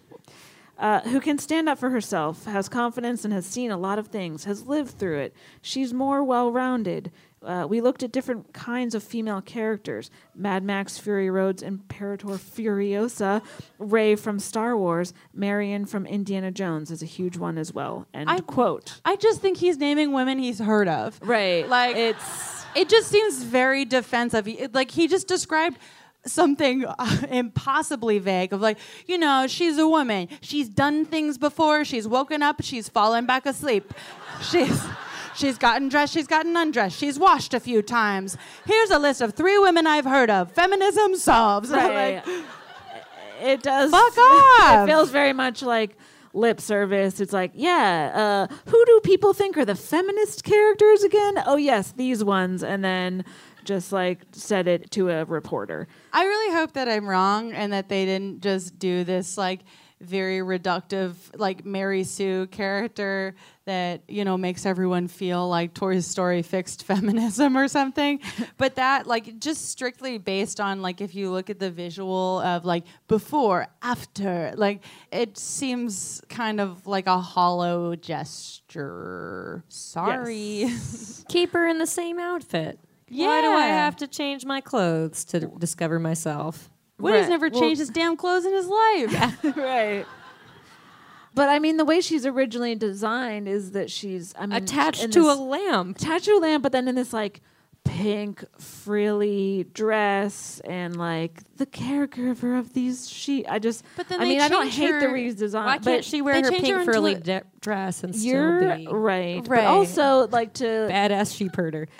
Who can stand up for herself, has confidence, and has seen a lot of things, has lived through it. She's more well-rounded. We looked at different kinds of female characters. Mad Max Fury Road's Imperator Furiosa, Rey from Star Wars, Marion from Indiana Jones is a huge one as well. End quote. I just think he's naming women he's heard of. Right. Like, it just seems very defensive. Like, he just described something impossibly vague of like, she's a woman. She's done things before. She's woken up. She's fallen back asleep. She's gotten dressed. She's gotten undressed. She's washed a few times. Here's a list of 3 women I've heard of. Feminism solves. Right. It does. Fuck off. It feels very much like lip service. It's like, who do people think are the feminist characters again? Oh, yes, these ones. And then just like said it to a reporter. I really hope that I'm wrong and that they didn't just do this like very reductive like Mary Sue character that makes everyone feel like Toy Story fixed feminism or something, but that like just strictly based on like if you look at the visual of like before, after, like it seems kind of like a hollow gesture. Sorry. Yes. Keep her in the same outfit. Yeah. Why do I have to change my clothes to discover myself? Woody's never changed his damn clothes in his life. Right. But I mean, the way she's originally designed is that she's attached to a lamp. Attached to a lamp, but then in this like pink frilly dress and like the caregiver of these But then I don't hate the redesign. Why can't she wear her pink frilly dress and still be right? But also like to badass sheep herder.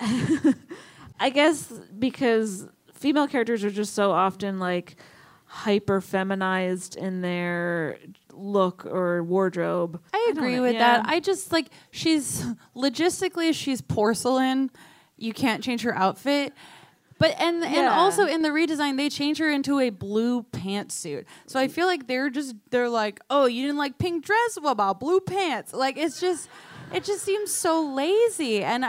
I guess because female characters are just so often like hyper feminized in their look or wardrobe. I agree with that. I just like she's porcelain. You can't change her outfit. But and also in the redesign they change her into a blue pantsuit. So I feel like they're like, "Oh, you didn't like pink dress? What about blue pants?" Like it just seems so lazy, and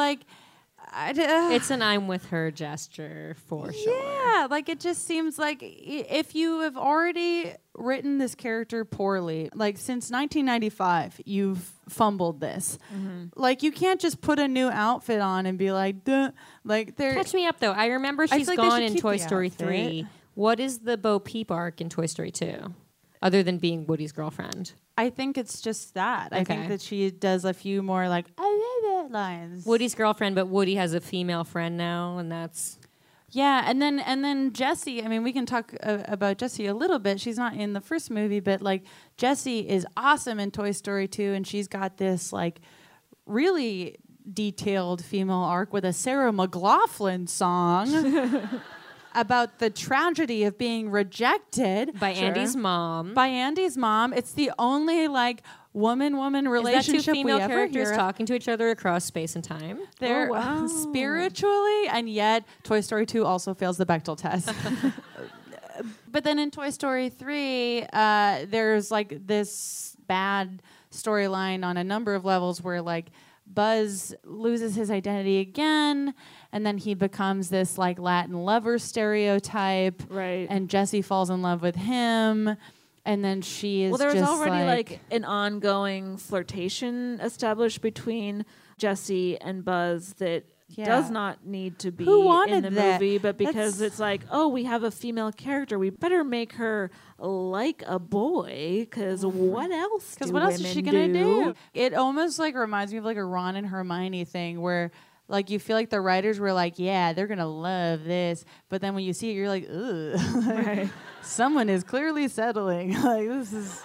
it's an I'm with her gesture for sure. Yeah, like it just seems like if you have already written this character poorly, like since 1995, you've fumbled this. Mm-hmm. Like you can't just put a new outfit on and be like, duh. Like catch me up though. I remember she's gone in Toy Story 3. What is the Bo Peep arc in Toy Story 2? Other than being Woody's girlfriend? I think it's just that. Okay. I think that she does a few more like lines. Woody's girlfriend, but Woody has a female friend now, and that's and then Jessie. I mean, we can talk about Jessie a little bit. She's not in the first movie, but like Jessie is awesome in Toy Story 2, and she's got this like really detailed female arc with a Sarah McLachlan song. About the tragedy of being rejected by Andy's mom. It's the only like woman-woman relationship is that two female we ever characters hear talking to each other across space and time. They're spiritually, and yet Toy Story 2 also fails the Bechdel test. But then in Toy Story 3, there's like this bad storyline on a number of levels where like Buzz loses his identity again, and then he becomes this like Latin lover stereotype. Right. And Jessie falls in love with him. And then she is there's just already like an ongoing flirtation established between Jessie and Buzz that does not need to be in the movie, but because it's like, oh, we have a female character, we better make her like a boy, because what else? Because what else is she gonna do? It almost like reminds me of like a Ron and Hermione thing where. Like, you feel like the writers were like, yeah, they're going to love this. But then when you see it, you're like, ugh. Right. Someone is clearly settling. Like, this is...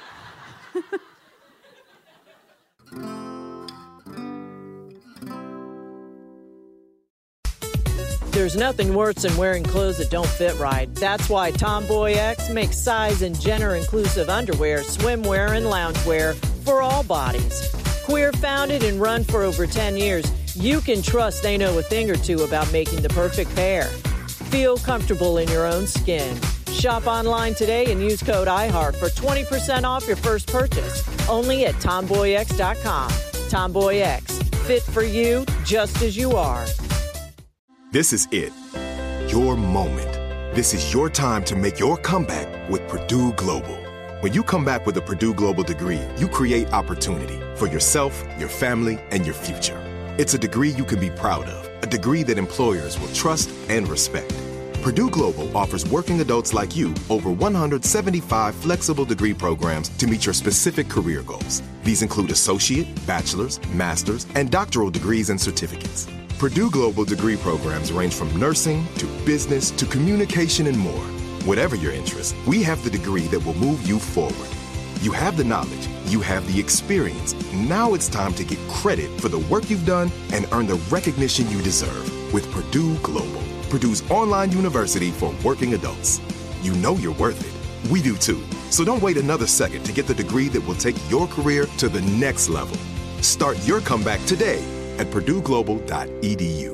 There's nothing worse than wearing clothes that don't fit right. That's why Tomboy X makes size and gender-inclusive underwear, swimwear, and loungewear for all bodies. Queer founded and run for over 10 years, you can trust they know a thing or two about making the perfect pair. Feel comfortable in your own skin. Shop online today and use code IHEART for 20% off your first purchase. Only at TomboyX.com. Tomboy X. Fit for you just as you are. This is it. Your moment. This is your time to make your comeback with Purdue Global. When you come back with a Purdue Global degree, you create opportunity for yourself, your family, and your future. It's a degree you can be proud of, a degree that employers will trust and respect. Purdue Global offers working adults like you over 175 flexible degree programs to meet your specific career goals. These include associate, bachelor's, master's, and doctoral degrees and certificates. Purdue Global degree programs range from nursing to business to communication and more. Whatever your interest, we have the degree that will move you forward. You have the knowledge, you have the experience. Now it's time to get credit for the work you've done and earn the recognition you deserve with Purdue Global, Purdue's online university for working adults. You know you're worth it. We do too. So don't wait another second to get the degree that will take your career to the next level. Start your comeback today at purdueglobal.edu.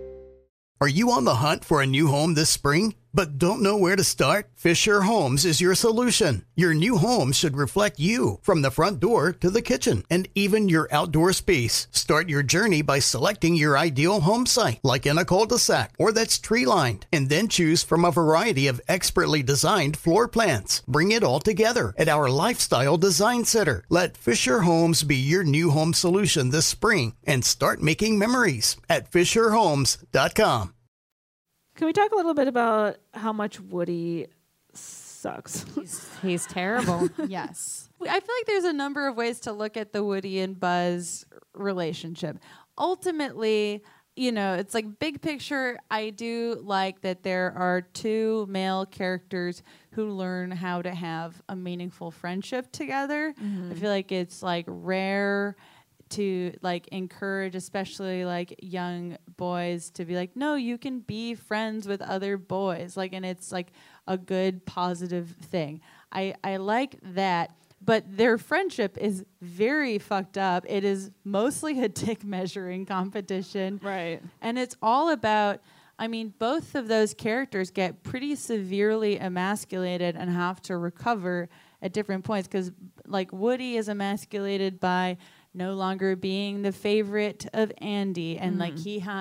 Are you on the hunt for a new home this spring, but don't know where to start? Fisher Homes is your solution. Your new home should reflect you, from the front door to the kitchen and even your outdoor space. Start your journey by selecting your ideal home site, like in a cul-de-sac or that's tree-lined, and then choose from a variety of expertly designed floor plans. Bring it all together at our Lifestyle Design Center. Let Fisher Homes be your new home solution this spring and start making memories at FisherHomes.com. Can we talk a little bit about how much Woody sucks? He's terrible. Yes. I feel like there's a number of ways to look at the Woody and Buzz relationship. Ultimately, you know, it's like big picture, I do like that there are two male characters who learn how to have a meaningful friendship together. Mm-hmm. I feel like it's like rare to like encourage especially like young boys to be like, no, you can be friends with other boys, like, and it's like a good positive thing. I like that, but their friendship is very fucked up. It is mostly a dick measuring competition, right? And it's all about, I mean, both of those characters get pretty severely emasculated and have to recover at different points, because like Woody is emasculated by no longer being the favorite of Andy, and like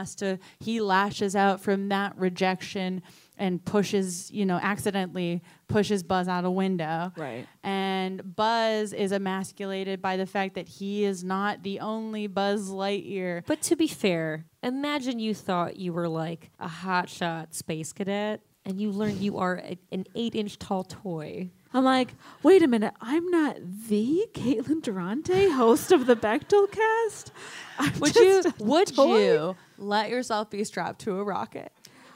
he lashes out from that rejection and pushes, you know, accidentally pushes Buzz out a window. Right. And Buzz is emasculated by the fact that he is not the only Buzz Lightyear. But to be fair, imagine you thought you were like a hotshot space cadet and you learned you are an 8-inch tall toy. I'm like, wait a minute, I'm not the Caitlin Durante, host of the Bechdel cast? Would you let yourself be strapped to a rocket?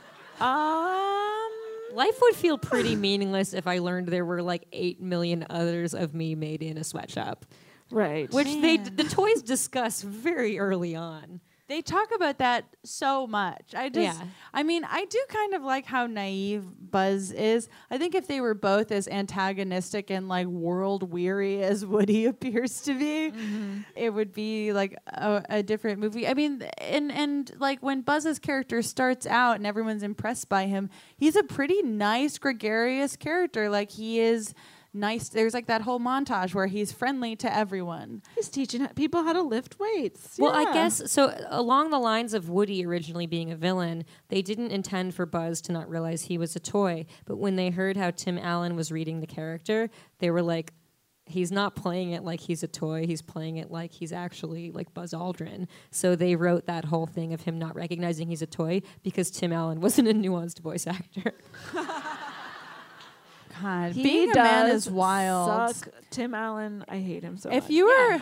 Life would feel pretty meaningless if I learned there were like 8 million others of me made in a sweatshop. Right. Which the toys discuss very early on. They talk about that so much. I mean, I do kind of like how naive Buzz is. I think if they were both as antagonistic and like world weary as Woody appears to be, it would be like a different movie. I mean, and like when Buzz's character starts out and everyone's impressed by him, he's a pretty nice, gregarious character. Like he is nice. There's like that whole montage where he's friendly to everyone. He's teaching people how to lift weights. Well, I guess, so along the lines of Woody originally being a villain, they didn't intend for Buzz to not realize he was a toy. But when they heard how Tim Allen was reading the character, they were like, he's not playing it like he's a toy. He's playing it like he's actually like Buzz Aldrin. So they wrote that whole thing of him not recognizing he's a toy because Tim Allen wasn't a nuanced voice actor. God, being a man is wild. Suck. Tim Allen, I hate him so if much. you were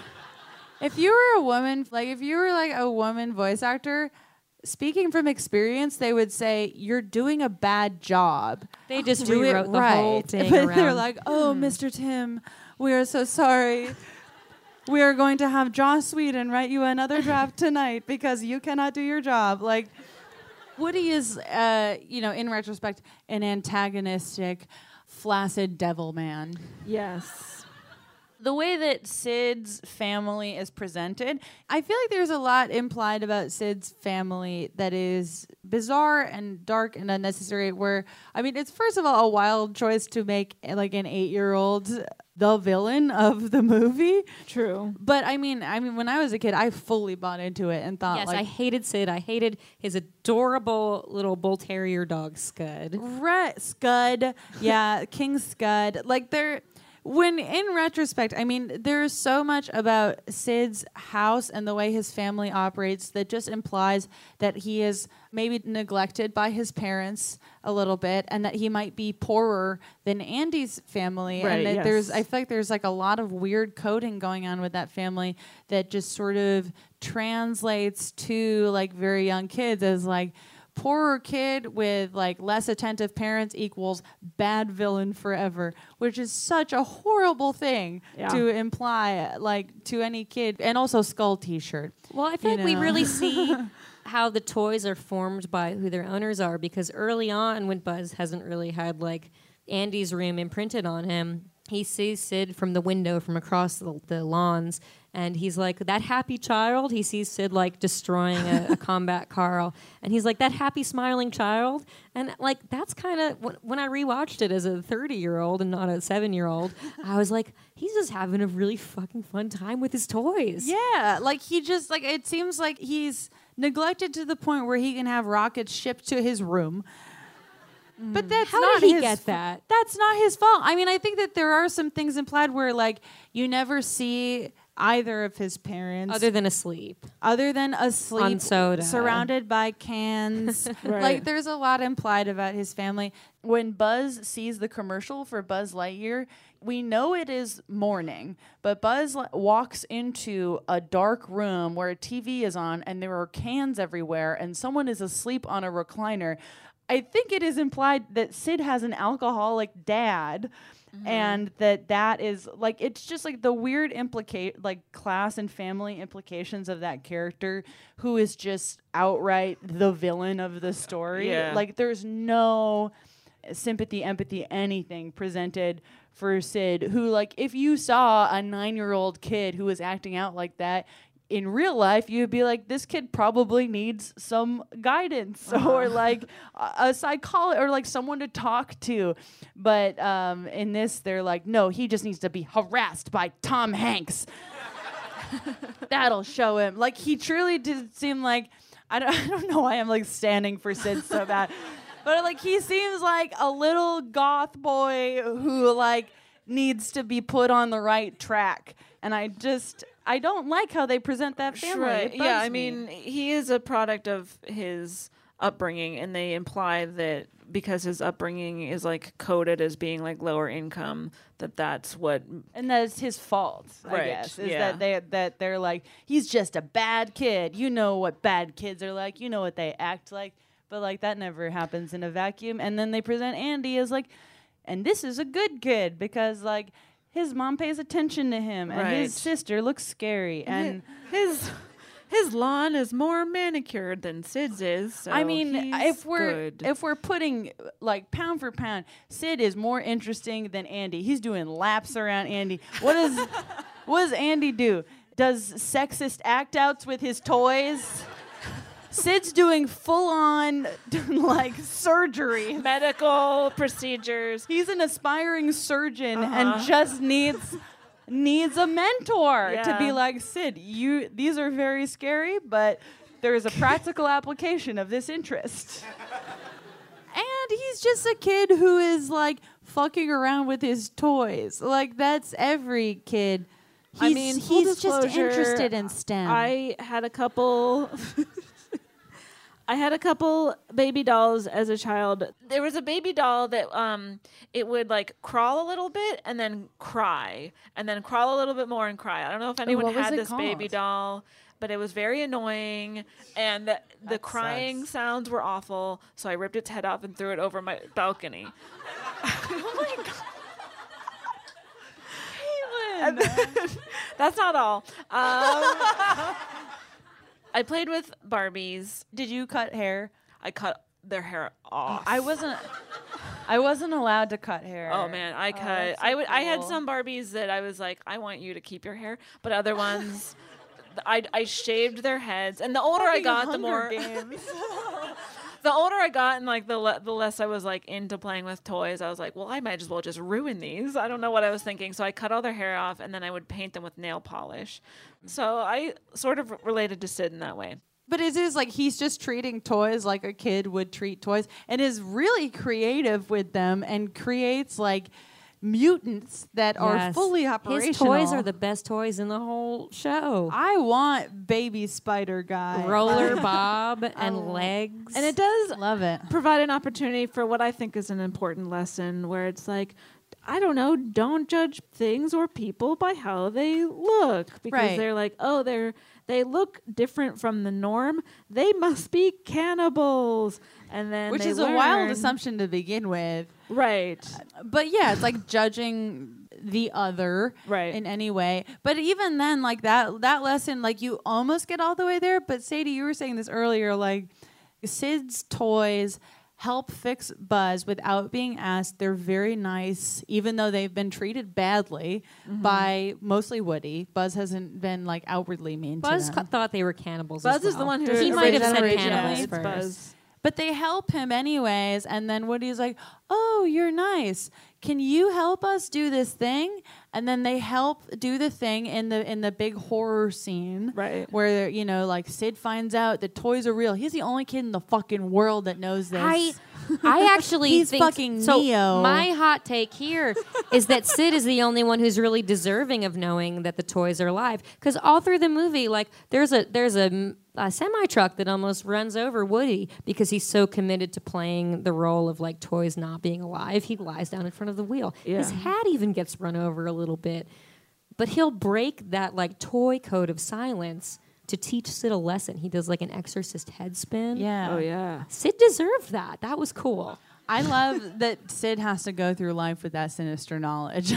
a woman, like if you were like a woman voice actor, speaking from experience, they would say you're doing a bad job. They just Do it rewrote the right. whole thing But around. they're like, oh, Mr. Tim, we are so sorry. We are going to have Joss Whedon write you another draft tonight because you cannot do your job. Like, Woody is, in retrospect, an antagonistic, flaccid devil man. Yes. The way that Sid's family is presented, I feel like there's a lot implied about Sid's family that is bizarre and dark and unnecessary. Where, I mean, it's first of all a wild choice to make like an 8-year-old the villain of the movie. True. But I mean, when I was a kid, I fully bought into it and thought, yes, like, I hated Sid. I hated his adorable little bull terrier dog, Scud. Right, Scud. Yeah, King Scud. Like, when in retrospect, I mean, there's so much about Sid's house and the way his family operates that just implies that he is maybe neglected by his parents a little bit and that he might be poorer than Andy's family. Right, and that yes. I feel like there's like a lot of weird coding going on with that family that just sort of translates to like very young kids as like, poorer kid with like less attentive parents equals bad villain forever, which is such a horrible thing to imply like to any kid. And also Skull t-shirt. Well, I feel like we really see how the toys are formed by who their owners are, because early on when Buzz hasn't really had like Andy's room imprinted on him, he sees Sid from the window from across the lawns, and he's like, that happy child. He sees Sid like destroying a combat car, and he's like, that happy smiling child. And like, that's kind of, when I rewatched it as a 30-year-old and not a 7-year-old, I was like, he's just having a really fucking fun time with his toys. Yeah, like he just, like, it seems like he's neglected to the point where he can have rockets shipped to his room. But that's How not did he his get that? That's not his fault. I mean, I think that there are some things implied where like you never see either of his parents Other than asleep. on soda. surrounded by cans. Right. Like there's a lot implied about his family. When Buzz sees the commercial for Buzz Lightyear, we know it is morning, but Buzz walks into a dark room where a TV is on and there are cans everywhere and someone is asleep on a recliner. I think it is implied that Sid has an alcoholic dad, and that is like, it's just like the weird class and family implications of that character who is just outright the villain of the story. Yeah. Like there's no sympathy, empathy, anything presented for Sid, who, like, if you saw a 9-year-old kid who was acting out like that in real life, you'd be like, this kid probably needs some guidance or like a psychologist or like someone to talk to. But in this, they're like, no, he just needs to be harassed by Tom Hanks. That'll show him. Like, he truly did seem like, I don't know why I'm like standing for Sid so bad. But like, he seems like a little goth boy who like needs to be put on the right track. And I don't like how they present that family. Right. It Yeah, bugs I me. mean, he is a product of his upbringing, and they imply that because his upbringing is like coded as being like lower income, that's what. And that's his fault, I Right, guess, is yeah. that they're like, he's just a bad kid. You know what bad kids are like. You know what they act like. But like, that never happens in a vacuum. And then they present Andy as like, and this is a good kid because like, his mom pays attention to him, and Right. his sister looks scary, and His lawn is more manicured than Sid's is. So I mean, he's if we're putting like pound for pound, Sid is more interesting than Andy. He's doing laps around Andy. What does Andy do? Does sexist act outs with his toys? Sid's doing full on like surgery, medical procedures. He's an aspiring surgeon and just needs a mentor to be like, Sid, these are very scary, but there is a practical application of this interest. And he's just a kid who is like fucking around with his toys. Like that's every kid. He's just interested in STEM. I had a couple baby dolls as a child. There was a baby doll that it would like crawl a little bit and then cry and then crawl a little bit more and cry. I don't know if anyone had this baby doll, but it was very annoying and the crying sounds were awful. So I ripped its head off and threw it over my balcony. Oh my God. That's not all. I played with Barbies. Did you cut hair? I cut their hair off. I wasn't allowed to cut hair. Oh man, I cut. I had some Barbies that I was like, I want you to keep your hair, but other ones, I shaved their heads. And the older I got, the more. The older I got and like the less I was like into playing with toys, I was like, well, I might as well just ruin these. I don't know what I was thinking. So I cut all their hair off and then I would paint them with nail polish. So I sort of related to Sid in that way. But it is like he's just treating toys like a kid would treat toys and is really creative with them and creates like mutants that are fully operational. His toys are the best toys in the whole show. I want baby spider guy. Roller Bob and legs. And it does love it. Provide an opportunity for what I think is an important lesson where it's like, I don't know, don't judge things or people by how they look. Because they're like, oh, they look different from the norm. They must be cannibals. And then Which is a wild assumption to begin with. Right. But yeah, it's like judging the other in any way. But even then, like that lesson, like you almost get all the way there. But Sadie, you were saying this earlier, like Sid's toys help fix Buzz without being asked. They're very nice, even though they've been treated badly by mostly Woody. Buzz hasn't been like outwardly mean to them. Buzz thought they were cannibals. Buzz is the one who he might have said originally cannibals first. Buzz. But they help him anyways, and then Woody's like, oh, you're nice. Can you help us do this thing? And then they help do the thing in the big horror scene. Right. Where, you know, like Sid finds out that toys are real. He's the only kid in the fucking world that knows this. I actually He's think fucking so. Neo. My hot take here is that Sid is the only one who's really deserving of knowing that the toys are alive. Because all through the movie, like there's a semi truck that almost runs over Woody because he's so committed to playing the role of like toys not being alive. He lies down in front of the wheel. Yeah. His hat even gets run over a little bit, but he'll break that like toy code of silence to teach Sid a lesson. He does like an exorcist head spin. Yeah. Oh yeah. Sid deserved that. That was cool. I love that Sid has to go through life with that sinister knowledge.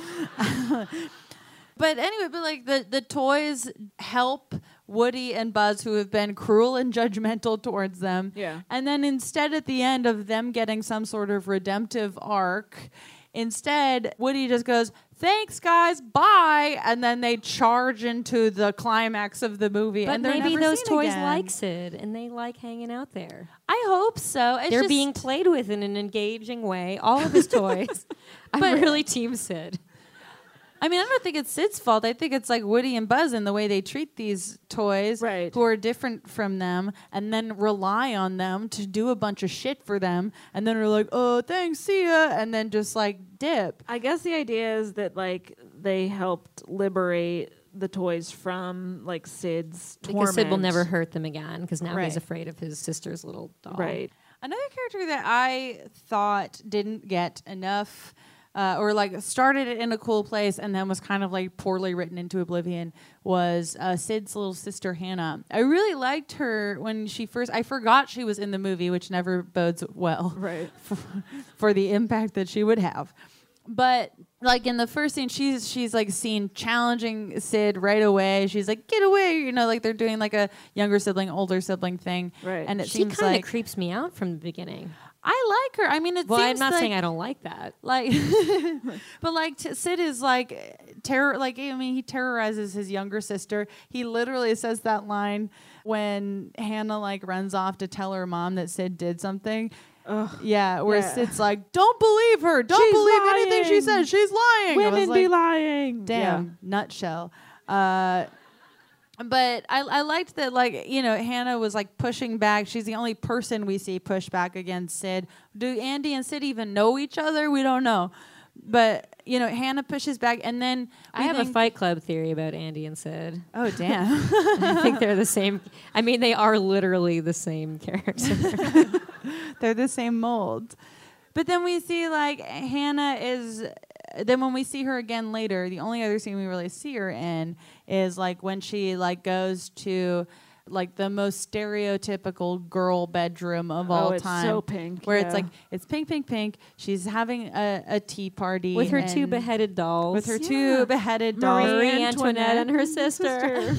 But anyway, like the toys help Woody and Buzz, who have been cruel and judgmental towards them. Yeah. And then instead, at the end of them getting some sort of redemptive arc, instead Woody just goes, "Thanks, guys, bye," and then they charge into the climax of the movie. But and they're maybe never those seen toys again. like Sid and they like hanging out there. I hope so. They're being played with in an engaging way. All of his toys. I'm really team Sid. I mean, I don't think it's Sid's fault. I think it's like Woody and Buzz and the way they treat these toys who are different from them and then rely on them to do a bunch of shit for them. And then are like, oh, thanks, see ya. And then just like dip. I guess the idea is that like they helped liberate the toys from like Sid's torment. Because Sid will never hurt them again because now he's afraid of his sister's little doll. Right. Another character that I thought didn't get enough or like started it in a cool place and then was kind of like poorly written into oblivion was Sid's little sister Hannah. I really liked her when she first. I forgot she was in the movie, which never bodes well, right, for the impact that she would have. But like in the first scene, she's like seen challenging Sid right away. She's like, "Get away!" You know, like they're doing like a younger sibling, older sibling thing. Right. And it she seems kind like of creeps me out from the beginning. I like her. I mean, it Well, seems I'm not like, saying I don't like that. like, but like Sid is like terror. Like, I mean, he terrorizes his younger sister. He literally says that line when Hannah like runs off to tell her mom that Sid did something. Yeah, where Sid's like, "Don't believe her. Don't believe anything she says. She's lying. Women be lying." Damn, nutshell. But I liked that, like, you know, Hannah was like pushing back. She's the only person we see push back against Sid. Do Andy and Sid even know each other? We don't know. But, you know, Hannah pushes back, and then I have a Fight Club theory about Andy and Sid. Oh, damn. I think they're the same. I mean, they are literally the same character. They're the same mold. But then we see, like, Hannah is... Then when we see her again later, the only other scene we really see her in is like when she like goes to like the most stereotypical girl bedroom of all it's time. so pink. Where it's like, it's pink, pink, pink. She's having a tea party. With her two beheaded dolls. With her two beheaded dolls. Marie Antoinette and her sister.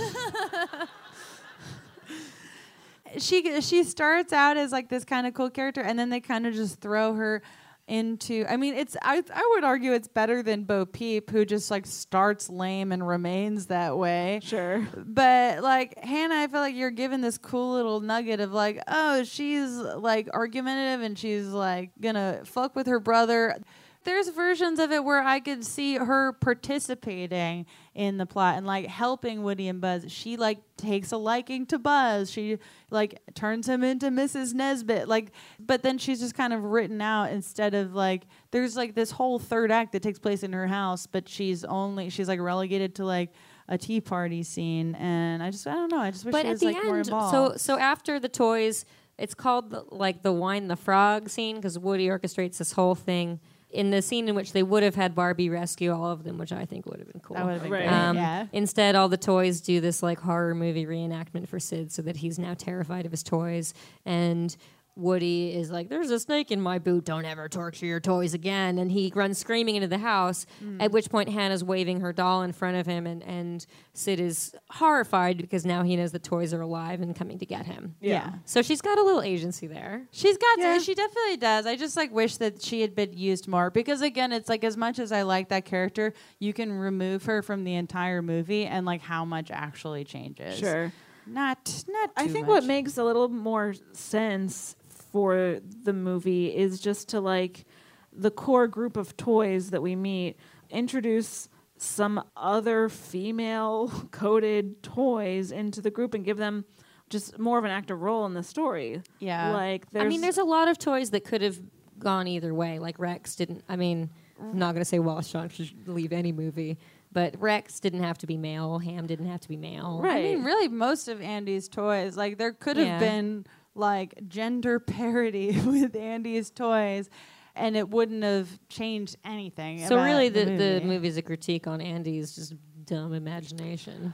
She starts out as like this kind of cool character, and then they kind of just throw her into, I mean, it's I would argue it's better than Bo Peep, who just like starts lame and remains that way. Sure. But like Hannah, I feel like you're given this cool little nugget of like, oh, she's like argumentative and she's like gonna fuck with her brother. There's versions of it where I could see her participating in the plot and like helping Woody and Buzz. She like takes a liking to Buzz. She like turns him into Mrs. Nesbit. Like, but then she's just kind of written out instead of like, there's like this whole third act that takes place in her house, but she's like relegated to like a tea party scene. And I don't know. I just wish she was like more involved. So after the toys, it's called the Wine the Frog scene because Woody orchestrates this whole thing. In the scene in which they would have had Barbie rescue all of them, which I think would have been cool. That would have been great. Yeah. Instead, all the toys do this like horror movie reenactment for Sid so that he's now terrified of his toys. And Woody is like, there's a snake in my boot. Don't ever torture your toys again. And he runs screaming into the house, at which point Hannah's waving her doll in front of him. And Sid is horrified because now he knows the toys are alive and coming to get him. Yeah. So she's got a little agency there. She definitely does. I just like wish that she had been used more because again, it's like as much as I like that character, you can remove her from the entire movie and like how much actually changes. Sure. Not too I think much. what makes a little more sense for the movie is just to like the core group of toys that we meet, introduce some other female coded toys into the group and give them just more of an active role in the story. Yeah. Like there's a lot of toys that could have gone either way. Like Rex didn't, I mean, I'm not going to say Wallace Shawn should leave any movie, but Rex didn't have to be male. Ham didn't have to be male. Right. I mean, really most of Andy's toys, like there could have been like gender parity with Andy's toys and it wouldn't have changed anything. So really the movie's a critique on Andy's just dumb imagination.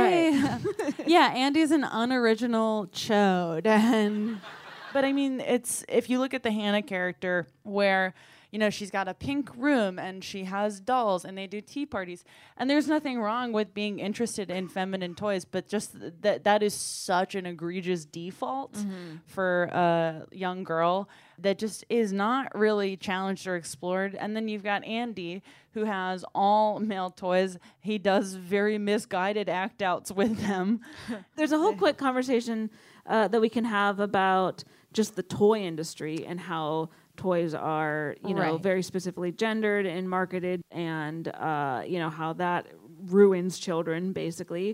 Yeah, Andy's an unoriginal chode. But I mean, it's if you look at the Hannah character where, you know, she's got a pink room and she has dolls and they do tea parties. And there's nothing wrong with being interested in feminine toys, but just that is such an egregious default for a young girl that just is not really challenged or explored. And then you've got Andy, who has all male toys. He does very misguided act outs with them. There's a whole quick conversation that we can have about just the toy industry and how toys are, you know, very specifically gendered and marketed, and you know how that ruins children, basically.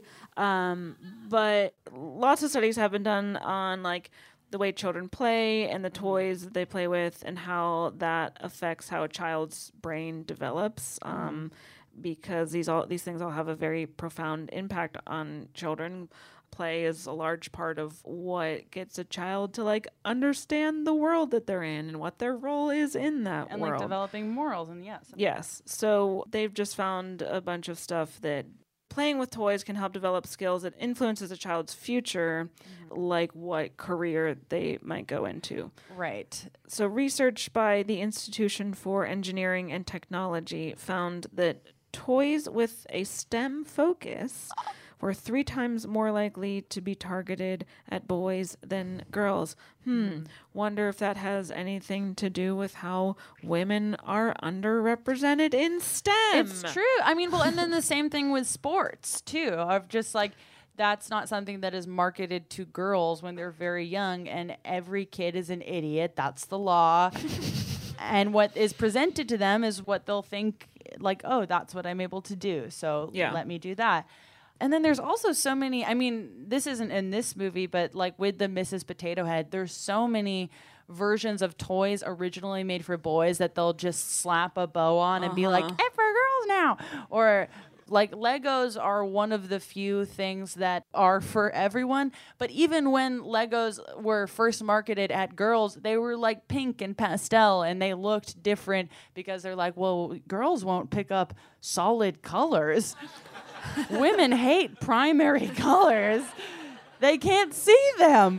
But lots of studies have been done on like the way children play and the toys that they play with, and how that affects how a child's brain develops. Because these things all have a very profound impact on children. Play is a large part of what gets a child to like understand the world that they're in and what their role is in that and world. like developing morals and yes. So they've just found a bunch of stuff that playing with toys can help develop skills that influences a child's future, like what career they might go into. Right. So research by the Institution for Engineering and Technology found that toys with a STEM focus were 3 times more likely to be targeted at boys than girls. Wonder if that has anything to do with how women are underrepresented in STEM. It's true. I mean, well, and then the same thing with sports too. Of just like, that's not something that is marketed to girls when they're very young, and every kid is an idiot. That's the law. And what is presented to them is what they'll think, like, oh, that's what I'm able to do, so let me do that. And then there's also so many, I mean, this isn't in this movie, but like with the Mrs. Potato Head, there's so many versions of toys originally made for boys that they'll just slap a bow on and be like, "Hey, for girls now." Or like Legos are one of the few things that are for everyone. But even when Legos were first marketed at girls, they were like pink and pastel, and they looked different because they're like, well, girls won't pick up solid colors. Women hate primary colors. They can't see them.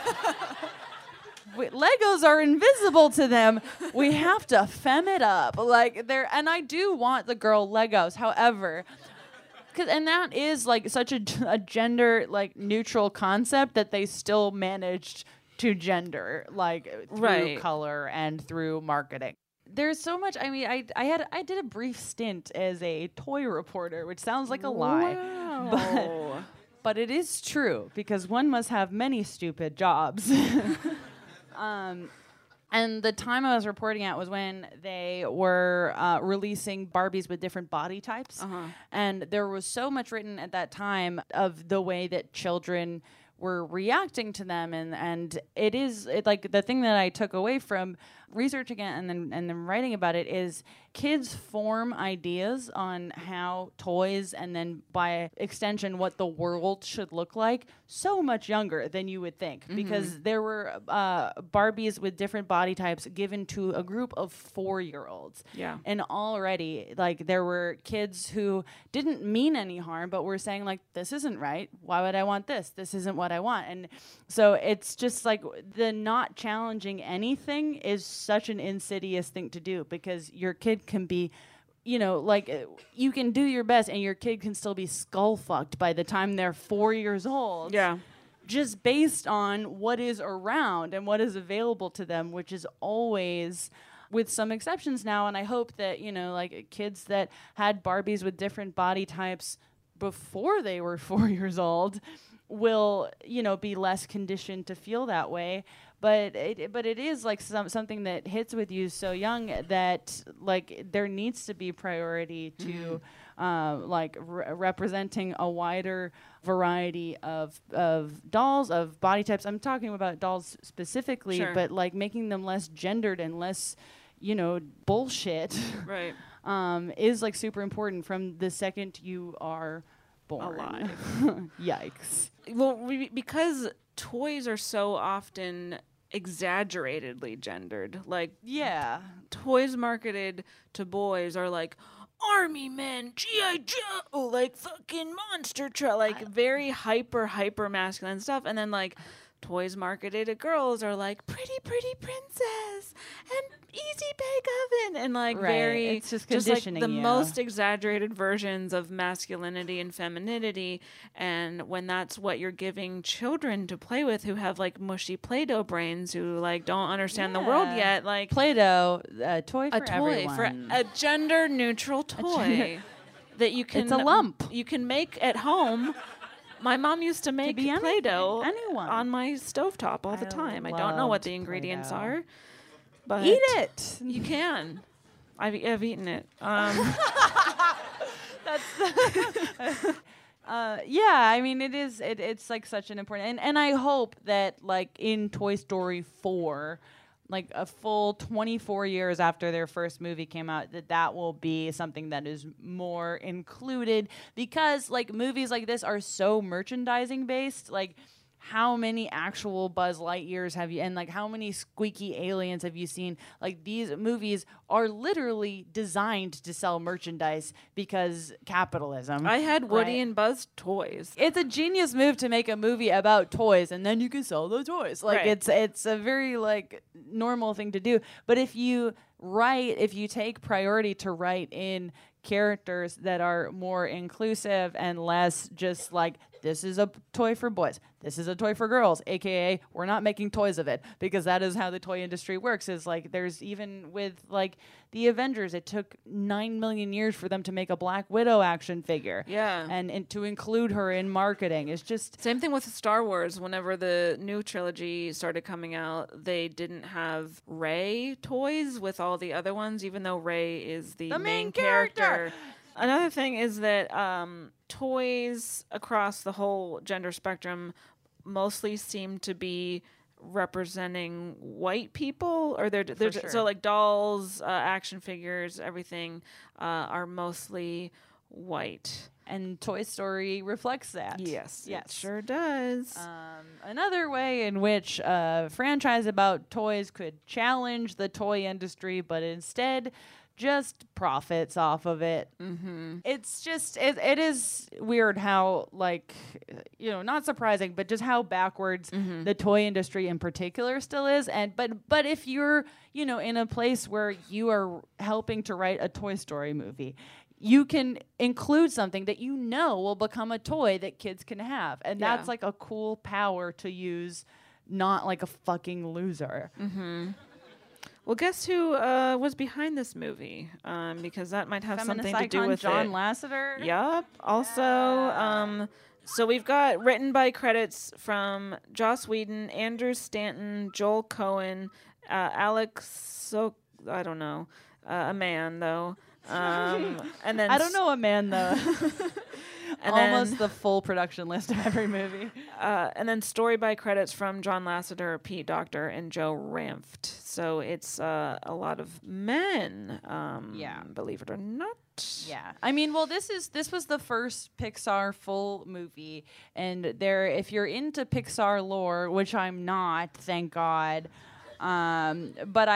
Legos are invisible to them. We have to femme it up. Like and I do want the girl Legos. However, and that is like such a gender like neutral concept that they still managed to gender like through color and through marketing. There's so much. I mean, I did a brief stint as a toy reporter, which sounds like a lie. Wow. But it is true because one must have many stupid jobs. And the time I was reporting at was when they were releasing Barbies with different body types. And there was so much written at that time of the way that children were reacting to them. And it like the thing that I took away from researching it and then writing about it is kids form ideas on how toys and then by extension what the world should look like so much younger than you would think, because there were Barbies with different body types given to a group of 4-year-olds. Yeah. And already like there were kids who didn't mean any harm but were saying like, this isn't right, why would I want this, this isn't what I want. And so it's just like the not challenging anything is such an insidious thing to do, because your kid can be, you know, like you can do your best and your kid can still be skull fucked by the time they're 4 years old. Yeah. Just based on what is around and what is available to them, which is always, with some exceptions now. And I hope that, you know, like kids that had Barbies with different body types before they were 4 years old will, you know, be less conditioned to feel that way. But it is like something that hits with you so young that like there needs to be priority to like representing a wider variety of dolls, of body types. I'm talking about dolls specifically, but like making them less gendered and less, you know, bullshit. Right. Is like super important from the second you are born. Alive. Yikes. Well, because toys are so often exaggerately gendered. Like, toys marketed to boys are like army men, G.I. Joe, like fucking monster truck, like very hyper masculine stuff. And then like toys marketed to girls are like pretty princess and easy bake oven, and like very, it's just conditioning, like the most exaggerated versions of masculinity and femininity. And when that's what you're giving children to play with, who have like mushy Play-Doh brains, who like don't understand the world yet, like Play-Doh, a toy for everyone. For a gender neutral toy that you can, it's a lump you can make at home. My mom used to make Play-Doh on my stovetop all the time. I don't know what the ingredients are, but eat it. You can. I've eaten it. Yeah, I mean, it's like such an important, and I hope that like in Toy Story 4, like a full 24 years after their first movie came out, that will be something that is more included, because like movies like this are so merchandising based. Like, how many actual Buzz Lightyears have you, and like how many squeaky aliens have you seen? Like, these movies are literally designed to sell merchandise because capitalism. I had Woody and Buzz toys. It's a genius move to make a movie about toys and then you can sell the toys. Like it's a very like normal thing to do. But if you take priority to write in characters that are more inclusive and less just like, this is a toy for boys, this is a toy for girls, aka we're not making toys of it, because that is how the toy industry works. Is like, there's even with like the Avengers, it took 9 million years for them to make a Black Widow action figure. Yeah. And to include her in marketing. It's just same thing with Star Wars. Whenever the new trilogy started coming out, they didn't have Rey toys with all the other ones, even though Rey is the main character. Another thing is that toys across the whole gender spectrum mostly seem to be representing white people, or they're sure. So like dolls, action figures, everything are mostly white. And Toy Story reflects that. Yes, it sure does. Another way in which a franchise about toys could challenge the toy industry, but instead just profits off of it. Mm-hmm. It's just, it is weird how, like, you know, not surprising, but just how backwards the toy industry in particular still is. And but if you're, you know, in a place where you are helping to write a Toy Story movie, you can include something that you know will become a toy that kids can have. And that's like a cool power to use, not like a fucking loser. Mm-hmm. Well, guess who was behind this movie? Because that might have Feminist something to do icon with John it. Lasseter. Yup. Also, so we've got written by credits from Joss Whedon, Andrew Stanton, Joel Cohen, Alex. I don't know, a man though. And then I don't know a man though. And almost then, the full production list of every movie. And then story by credits from John Lasseter, Pete Docter, and Joe Ranft. So it's a lot of men. Believe it or not. Yeah, I mean, well, this was the first Pixar full movie, and if you're into Pixar lore, which I'm not, thank God. But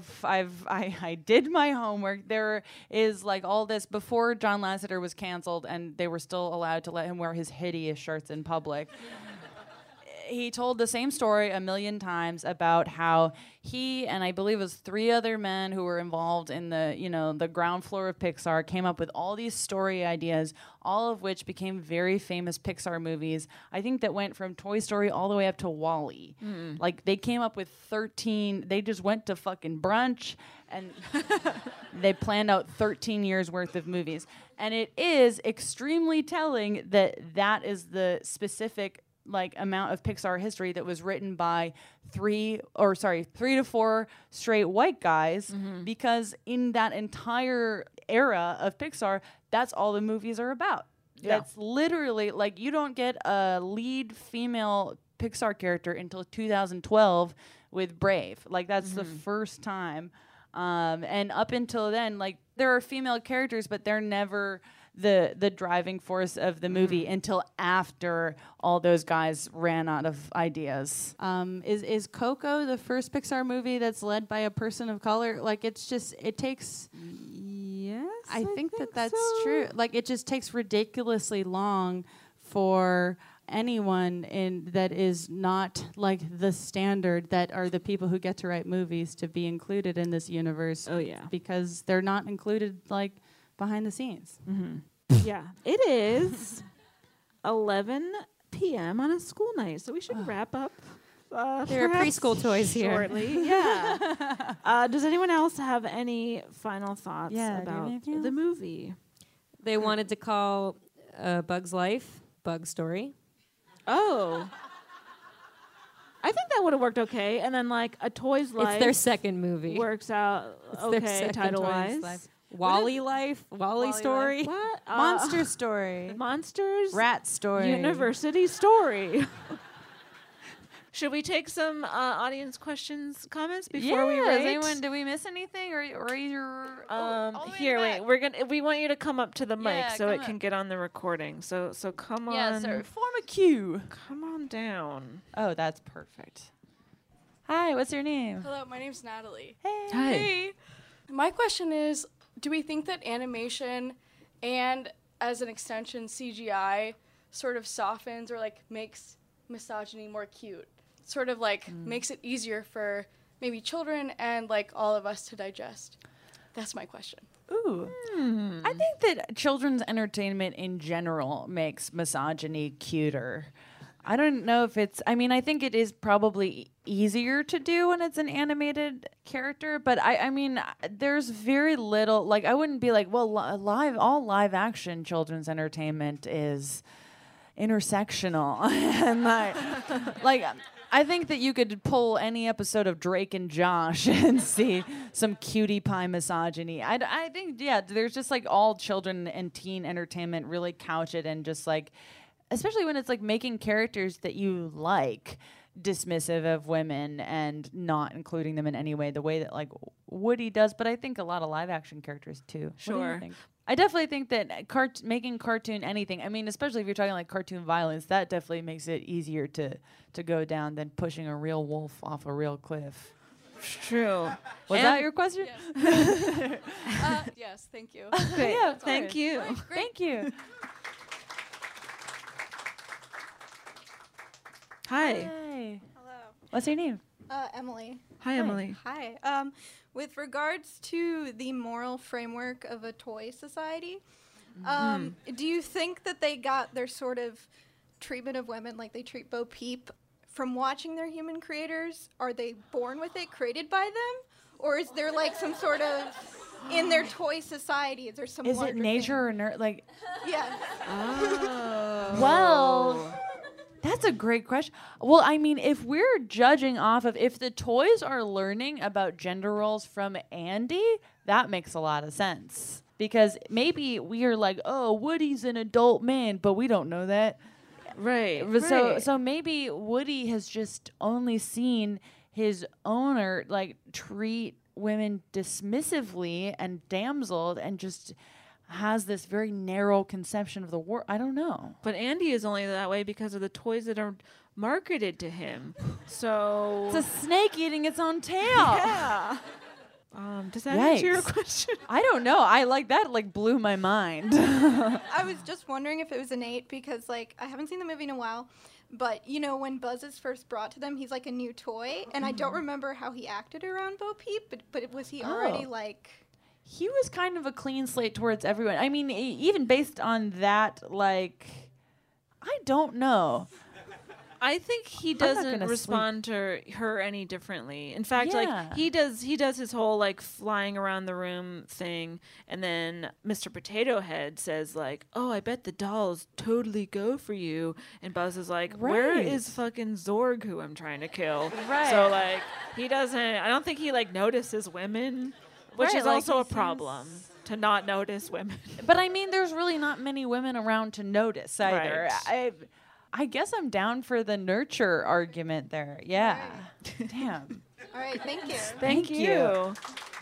I did my homework. There is like all this before John Lasseter was canceled and they were still allowed to let him wear his hideous shirts in public. He told the same story 1 million times about how he and I believe it was 3 other men who were involved in the ground floor of Pixar came up with all these story ideas, all of which became very famous Pixar movies. I think that went from Toy Story all the way up to WALL-E. Like they came up with 13. They just went to fucking brunch and they planned out 13 years worth of movies. And it is extremely telling that is the specific amount of Pixar history that was written by 3 to 4 straight white guys, because in that entire era of Pixar, that's all the movies are about. Yeah. That's literally like, you don't get a lead female Pixar character until 2012 with Brave. Like that's the first time. And up until then, like there are female characters, but they're never the driving force of the movie until after all those guys ran out of ideas. Is Coco the first Pixar movie that's led by a person of color? Like it takes. Yes, I think that's so. True. Like it just takes ridiculously long for anyone that is not like the standard that are the people who get to write movies to be included in this universe. Oh yeah, because they're not included like behind the scenes. Yeah, it is 11 p.m. on a school night, so we should wrap up. There are preschool toys shortly. here. Yeah. Does anyone else have any final thoughts about the movie? They wanted to call Bug's Life Bug Story. Oh. I think that would have worked okay. And then, like, A Toy's Life. It's their second movie. Works out okay, title-wise. Wall-E Life? Wall-E Story? What? Monster Story. Monsters? Rat Story. University Story. Should we take some audience questions, comments before we rate? Did we miss anything, or you're here? Wait, we want you to come up to the mic so it can get on the recording. So come on. Yeah, sir. Form a queue. Come on down. Oh, that's perfect. Hi, what's your name? Hello, my name's Natalie. Hey. Hi. Hey. My question is, do we think that animation and, as an extension, CGI sort of softens or like makes misogyny more cute? Sort of like makes it easier for maybe children and like all of us to digest? That's my question. Ooh. I think that children's entertainment in general makes misogyny cuter. I don't know if it's, I mean, I think it is probably easier to do when it's an animated character, but I mean, there's very little, like, I wouldn't be like, well, all live action children's entertainment is intersectional. And like, I think that you could pull any episode of Drake and Josh and see some cutie pie misogyny. I think, yeah, there's just like all children and teen entertainment really couch it and just like, especially when it's like making characters that you like dismissive of women and not including them in any way, the way that like Woody does. But I think a lot of live action characters too. Sure. What do you think? I definitely think that making cartoon anything, I mean, especially if you're talking like cartoon violence, that definitely makes it easier to go down than pushing a real wolf off a real cliff. True. Was that your question? Yes, yes, thank you. Great. Yeah, Thank you. Thank you. Hi. Hello. What's your name? Emily. Hi, Emily. Hi. With regards to the moral framework of a toy society, do you think that they got their sort of treatment of women like they treat Bo Peep from watching their human creators? Are they born with it, created by them? Or is there like some sort of, in their toy society, is there some Is it larger nature or nerd? Like, Yeah. Oh. well, that's a great question. Well, I mean, if we're judging off of, if the toys are learning about gender roles from Andy, that makes a lot of sense. Because maybe we are like, oh, Woody's an adult man, but we don't know that. Right. So maybe Woody has just only seen his owner like treat women dismissively and damseled and just has this very narrow conception of the world. I don't know. But Andy is only that way because of the toys that are marketed to him. So It's a snake eating its own tail. yeah. Does that answer your Yikes. question? I don't know. I like that. Like blew my mind. I was just wondering if it was innate because, like, I haven't seen the movie in a while, but, you know, when Buzz is first brought to them, he's like a new toy, and I don't remember how he acted around Bo Peep, but was he already, like... He was kind of a clean slate towards everyone. I mean, even based on that, like, I don't know. I think he I'm not doesn't gonna respond to her any differently. In fact, Yeah. like he does his whole like flying around the room thing, and then Mr. Potato Head says like, "Oh, I bet the dolls totally go for you," and Buzz is like, "Where Right. is fucking Zorg, who I'm trying to kill?" Right. So like he doesn't. I don't think he like notices women, which Right, is like, also he a problem to not notice women. But I mean, there's really not many women around to notice either. Right. I guess I'm down for the nurture argument there. Yeah. Damn. All right, thank you. Thank you.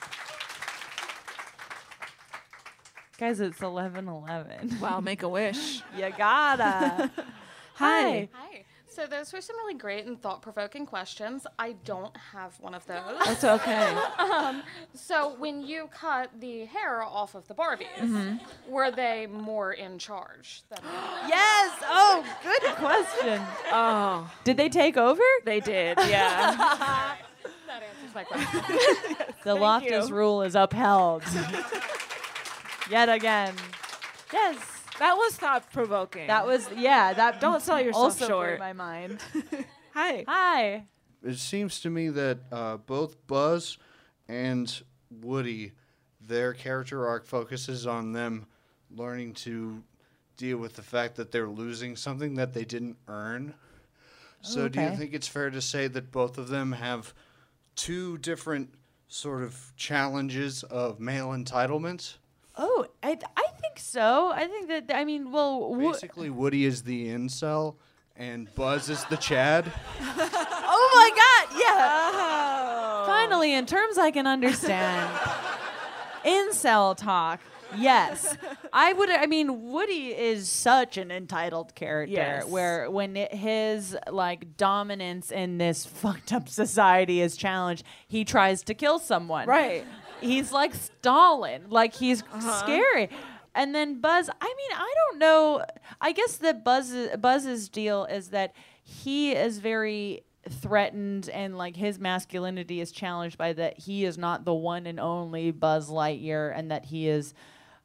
Guys, it's 11:11. Wow, make a wish. You gotta. Hi. Hi. So those were some really great and thought-provoking questions. I don't have one of those. That's okay. So when you cut the hair off of the Barbies, were they more in charge than Yes. Oh, good question. Oh, Did they take over? they did. Yeah. that answers my question. The Loftus rule is upheld. Yet again. Yes. That was thought provoking. That was, yeah, that Don't sell yourself also short. blew my mind. Hi. Hi. It seems to me that both Buzz and Woody, their character arc focuses on them learning to deal with the fact that they're losing something that they didn't earn. So do you Okay. think it's fair to say that both of them have two different sort of challenges of male entitlement? Oh, I think so. I think that, I mean, well, Basically, Woody is the incel and Buzz is the Chad. oh my God, yeah. Finally, in terms I can understand. Incel talk. Yes. I mean, Woody is such an entitled character Yes. where when his like dominance in this fucked up society is challenged, he tries to kill someone. Right. He's like Stalin. Like he's scary. And then Buzz, I mean, I don't know. I guess that Buzz's deal is that he is very threatened and like his masculinity is challenged by that he is not the one and only Buzz Lightyear and that he is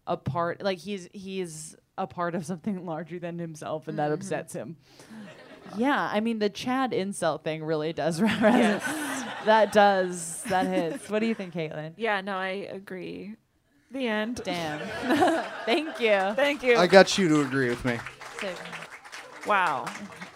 a part, like he's a part of something larger than himself, and that upsets him. Yeah, I mean the Chad incel thing really does. That hits. What do you think, Caitlin? Yeah, no, I agree. The end. Damn. Thank you. Thank you. I got you to agree with me. Wow.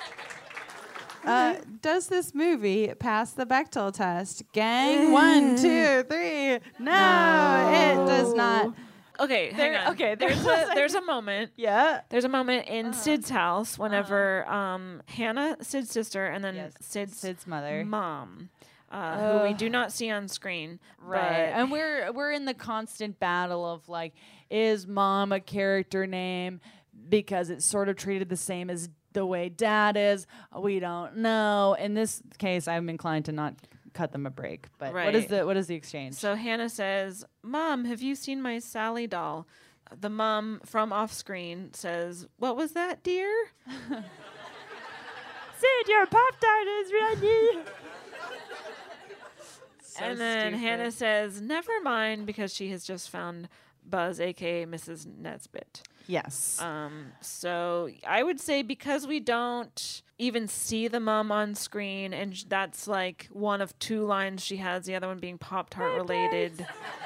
Does this movie pass the Bechdel test? Gang, 1, 2, 3. No, it does not. Okay, hang on. Okay, there's a moment. Yeah. There's a moment in Sid's house whenever Hannah, Sid's sister, and then Sid's mother, mom, who we do not see on screen. Right. And we're in the constant battle of like, is mom a character name? Because it's sort of treated the same as the way dad is. We don't know. In this case, I'm inclined to not cut them a break. But what is the exchange? So Hannah says, "Mom, have you seen my Sally doll?" The mom from off screen says, "What was that, dear?" Sid, your Pop-Tart is ready. And then Hannah says, "Never mind," because she has just found Buzz, aka Mrs. Nesbit. Yes. So I would say because we don't even see the mom on screen, and that's like one of 2 lines she has, the other one being Pop-Tart related.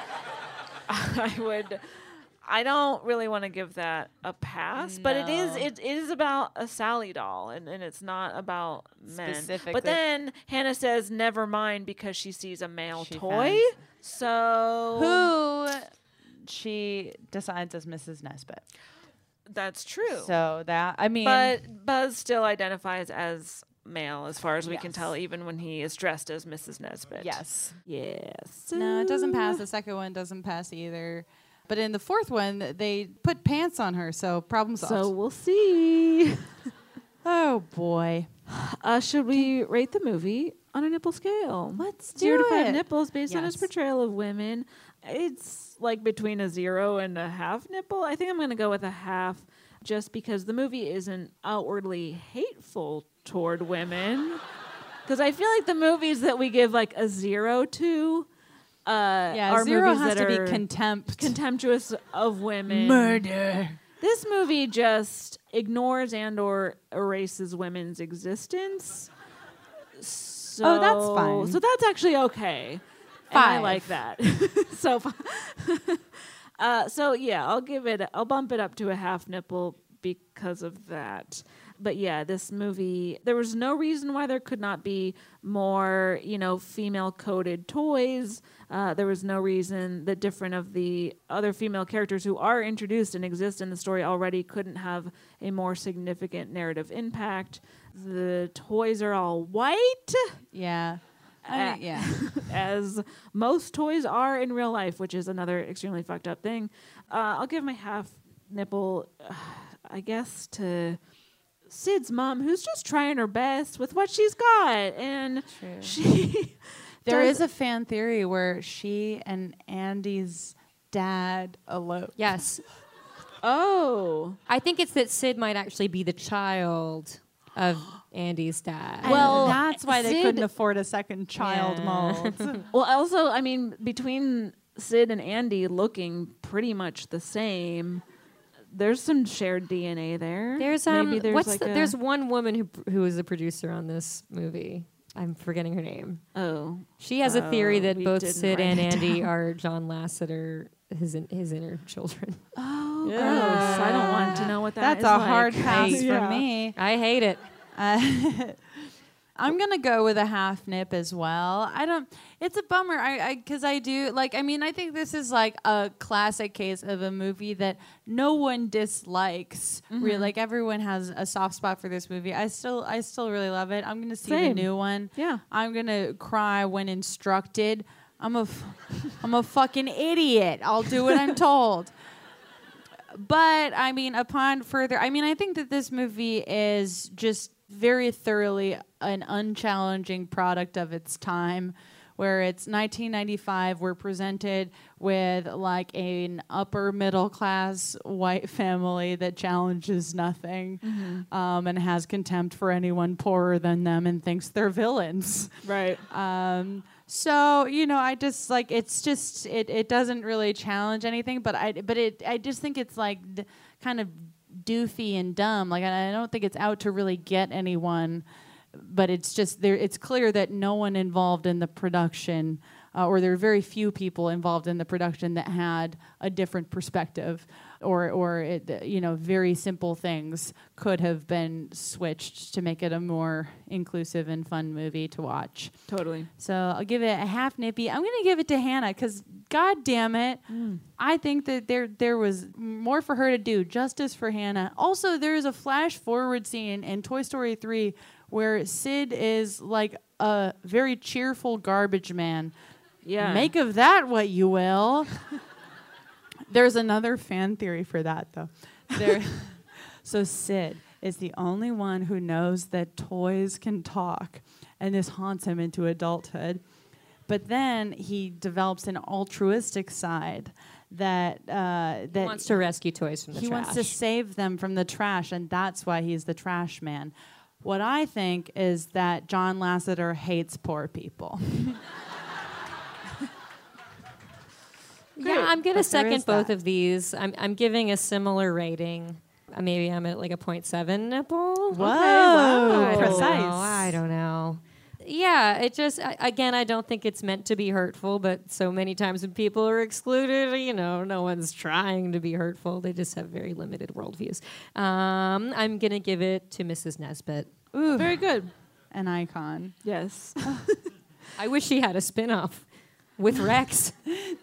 I don't really want to give that a pass, but it is about a Sally doll, and it's not about men. Specifically. But then Hannah says, "Never mind," because she sees a male toy. So who she decides as Mrs. Nesbit. That's true. So that, I mean, but Buzz still identifies as male, as far as we can tell, even when he is dressed as Mrs. Nesbit. Yes. Yes. No, it doesn't pass. The second one doesn't pass either. But in the fourth one, they put pants on her, so problem solved. So we'll see. Oh boy. Should we rate the movie on a nipple scale? Let's do 0 to 5 it. nipples based on its portrayal of women. It's like between a 0 and a half nipple. I think I'm going to go with a half, just because the movie isn't outwardly hateful toward women. Because I feel like the movies that we give like a 0 to are 0 movies has that to are be contemptuous of women. Murder. This movie just ignores and or erases women's existence. So that's fine. So that's actually okay. 5. And I like that. So yeah, I'll bump it up to a half nipple because of that. But yeah, this movie, there was no reason why there could not be more, female coded toys. There was no reason that different of the other female characters who are introduced and exist in the story already couldn't have a more significant narrative impact. The toys are all white. Yeah. As most toys are in real life, which is another extremely fucked up thing. I'll give my half nipple, I guess, to Sid's mom, who's just trying her best with what she's got. And there is a fan theory where she and Andy's dad elope. Yes. Oh. I think it's that Sid might actually be the child of Andy's dad. Well, that's why they couldn't afford a second child mold. Well, also, I mean, between Sid and Andy looking pretty much the same, there's some shared DNA there. There's Maybe there's there's one woman who is a producer on this movie. I'm forgetting her name. Oh, she has a theory that we both didn't Sid write and it Andy down. are John Lasseter, his inner children. Oh, gross! I don't want to know what that is. That's a like. hard pass for me. I hate it. I'm gonna go with a half nip as well. It's a bummer. Because I do like. I mean, I think this is like a classic case of a movie that no one dislikes. Really, like everyone has a soft spot for this movie. I still really love it. I'm gonna see the new one. Yeah. I'm gonna cry when instructed. I'm a fucking idiot. I'll do what I'm told. But I mean, I think that this movie is just very thoroughly an unchallenging product of its time, where it's 1995. We're presented with like an upper middle class white family that challenges nothing, and has contempt for anyone poorer than them and thinks they're villains. Right. So, I just like, it's just, it doesn't really challenge anything, but I just think it's like kind of doofy and dumb. Like, I don't think it's out to really get anyone, but it's just there. It's clear that no one involved in the production, or there are very few people involved in the production that had a different perspective, or very simple things could have been switched to make it a more inclusive and fun movie to watch. Totally. So I'll give it a half nippy. I'm going to give it to Hannah because, God damn it, I think that there was more for her to do. Justice for Hannah. Also, there is a flash forward scene in Toy Story 3 where Sid is like a very cheerful garbage man. Yeah. Make of that what you will. There's another fan theory for that, though. So Sid is the only one who knows that toys can talk, and this haunts him into adulthood. But then he develops an altruistic side that wants to rescue toys from the trash. He wants to save them from the trash, and that's why he's the trash man. What I think is that John Lasseter hates poor people. Yeah, I'm going to second both of these. I'm giving a similar rating. Maybe I'm at like a 0.7 nipple. Whoa, wow. Precise. I don't know. Yeah, it just, again, I don't think it's meant to be hurtful, but so many times when people are excluded, no one's trying to be hurtful. They just have very limited worldviews. I'm going to give it to Mrs. Nesbitt. Ooh, very good. An icon. Yes. I wish she had a spin-off with Rex.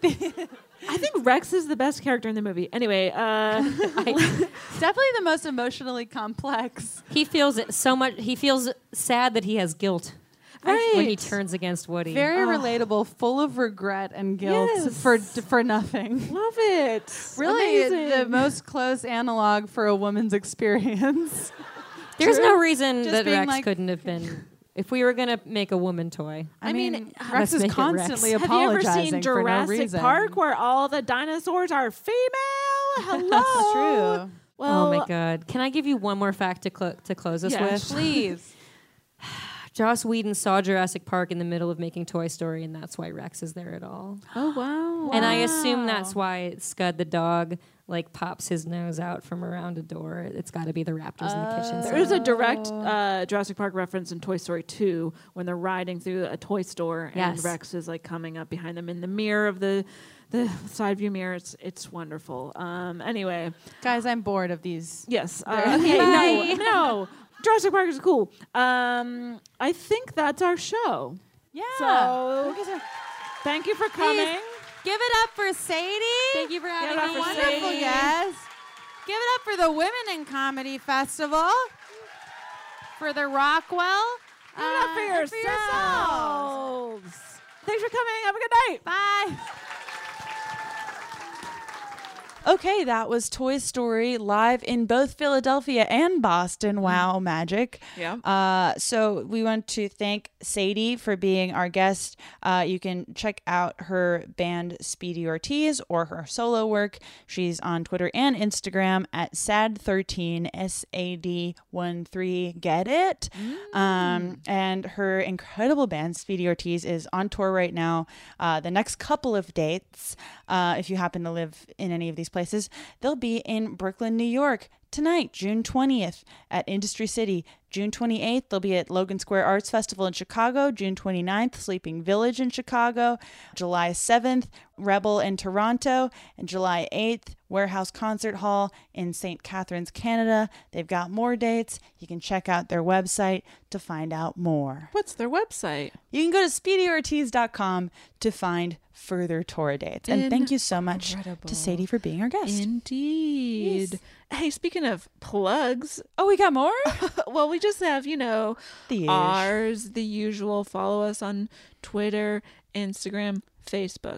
I think Rex is the best character in the movie. Anyway, definitely the most emotionally complex. He feels it so much. He feels sad that he has guilt when he turns against Woody. Very relatable, full of regret and guilt for nothing. Love it. Really, amazing. The most close analog for a woman's experience. There's no reason Just that being Rex like, couldn't have been. If we were going to make a woman toy. I mean, let's Rex is make it constantly Rex. apologizing Have you ever seen for no Jurassic reason. Park where all the dinosaurs are female? Hello. That's true. Well, Oh my God! Can I give you one more fact to close us with? Please. Joss Whedon saw Jurassic Park in the middle of making Toy Story, and that's why Rex is there at all. Oh wow! And I assume that's why Scud the dog pops his nose out from around a door. It's got to be the raptors in the kitchen. There is a direct Jurassic Park reference in Toy Story 2 when they're riding through a toy store and Rex is coming up behind them in the mirror of the side view mirror. It's wonderful. Anyway, Guys, I'm bored of these. yes. Okay, no. Jurassic Park is cool. I think that's our show. Yeah. So thank you for coming. Please. Give it up for Sadie. Thank you for having it up me. for Wonderful Sadie. guest. Give it up for the Women in Comedy Festival. For the Rockwell. Give it up for and yourselves. Thanks for coming. Have a good night. Bye. Okay, that was Toy Story live in both Philadelphia and Boston. Wow, magic. Yeah. So we want to thank Sadie for being our guest. You can check out her band Speedy Ortiz or her solo work. She's on Twitter and Instagram at SAD13, SAD13, get it? And her incredible band, Speedy Ortiz, is on tour right now. The next couple of dates, if you happen to live in any of these places, they'll be in Brooklyn, New York tonight, June 20th at Industry City. June 28th, they'll be at Logan Square Arts Festival in Chicago. June 29th, Sleeping Village in Chicago. July 7th, Rebel in Toronto. And July 8th, Warehouse Concert Hall in St. Catharines, Canada. They've got more dates. You can check out their website to find out more. What's their website? You can go to speedyortiz.com to find further tour dates. And thank you so much to Sadie for being our guest. Indeed. Yes. Hey, speaking of plugs. Oh, we got more? Well, we just have, The ours, the usual. Follow us on Twitter, Instagram, Facebook.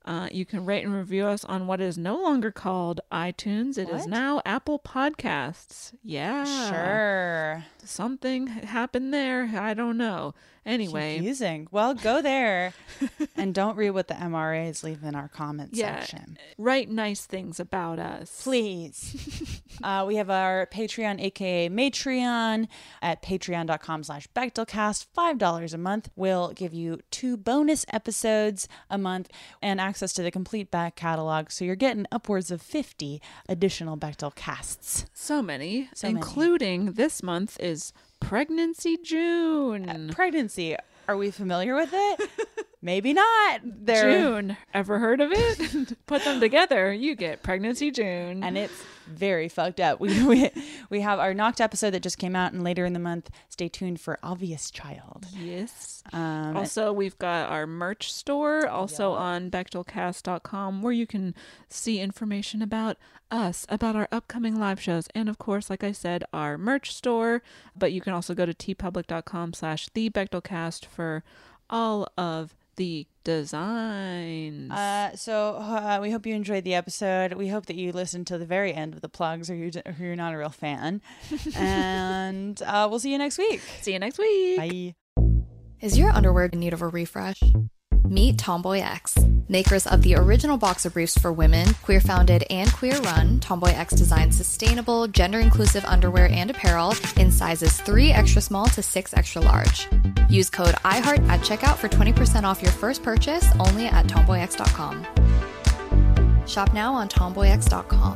You can rate and review us on what is no longer called iTunes. It is now Apple Podcasts. Yeah. Sure. Something happened there. I don't know. Anyway. Confusing. Well, go there and don't read what the MRAs leave in our comment section. Write nice things about us. Please. We have our Patreon, aka Matreon, at patreon.com/Bechdelcast. $5 a month will give you 2 bonus episodes a month and access to the complete back catalog. So you're getting upwards of 50 additional Bechdel casts. So many. Including this month is Pregnancy June. Pregnancy. Are we familiar with it? Maybe not. June. Ever heard of it? Put them together, you get Pregnancy June. And it's very fucked up. We have our Knocked episode that just came out, and later in the month, stay tuned for Obvious Child. Yes. Also, we've got our merch store also on BechdelCast.com, where you can see information about us, about our upcoming live shows, and of course, like I said, our merch store. But you can also go to tpublic.com/thebechdelcast for all of the designs. So we hope you enjoyed the episode. We hope that you listened to the very end of the plugs, or you're not a real fan. And we'll see you next week. See you next week. Bye. Is your underwear in need of a refresh? Meet Tomboy X, makers of the original boxer briefs for women, queer-founded and queer-run. Tomboy X designs sustainable, gender-inclusive underwear and apparel in sizes 3 extra small to 6 extra large. Use code IHEART at checkout for 20% off your first purchase only at tomboyx.com. Shop now on tomboyx.com.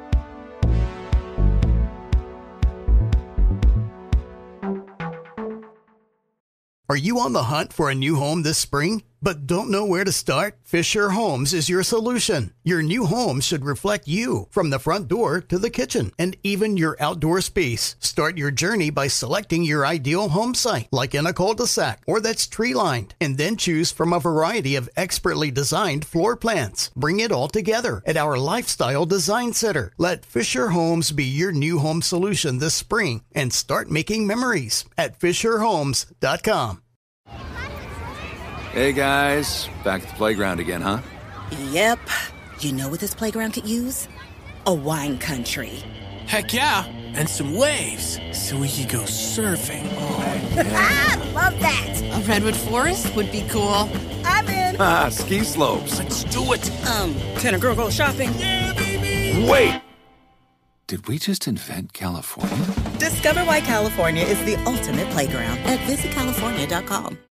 Are you on the hunt for a new home this spring, but don't know where to start? Fisher Homes is your solution. Your new home should reflect you, from the front door to the kitchen, and even your outdoor space. Start your journey by selecting your ideal home site, like in a cul-de-sac or that's tree-lined, and then choose from a variety of expertly designed floor plans. Bring it all together at our Lifestyle Design Center. Let Fisher Homes be your new home solution this spring and start making memories at FisherHomes.com. Hey guys, back at the playground again, huh? Yep. You know what this playground could use? A wine country. Heck yeah, and some waves so we could go surfing. Oh, yeah. Love that. A redwood forest would be cool. I'm in. Ski slopes. Let's do it. Can a girl go shopping? Yeah, baby. Wait. Did we just invent California? Discover why California is the ultimate playground at visitcalifornia.com.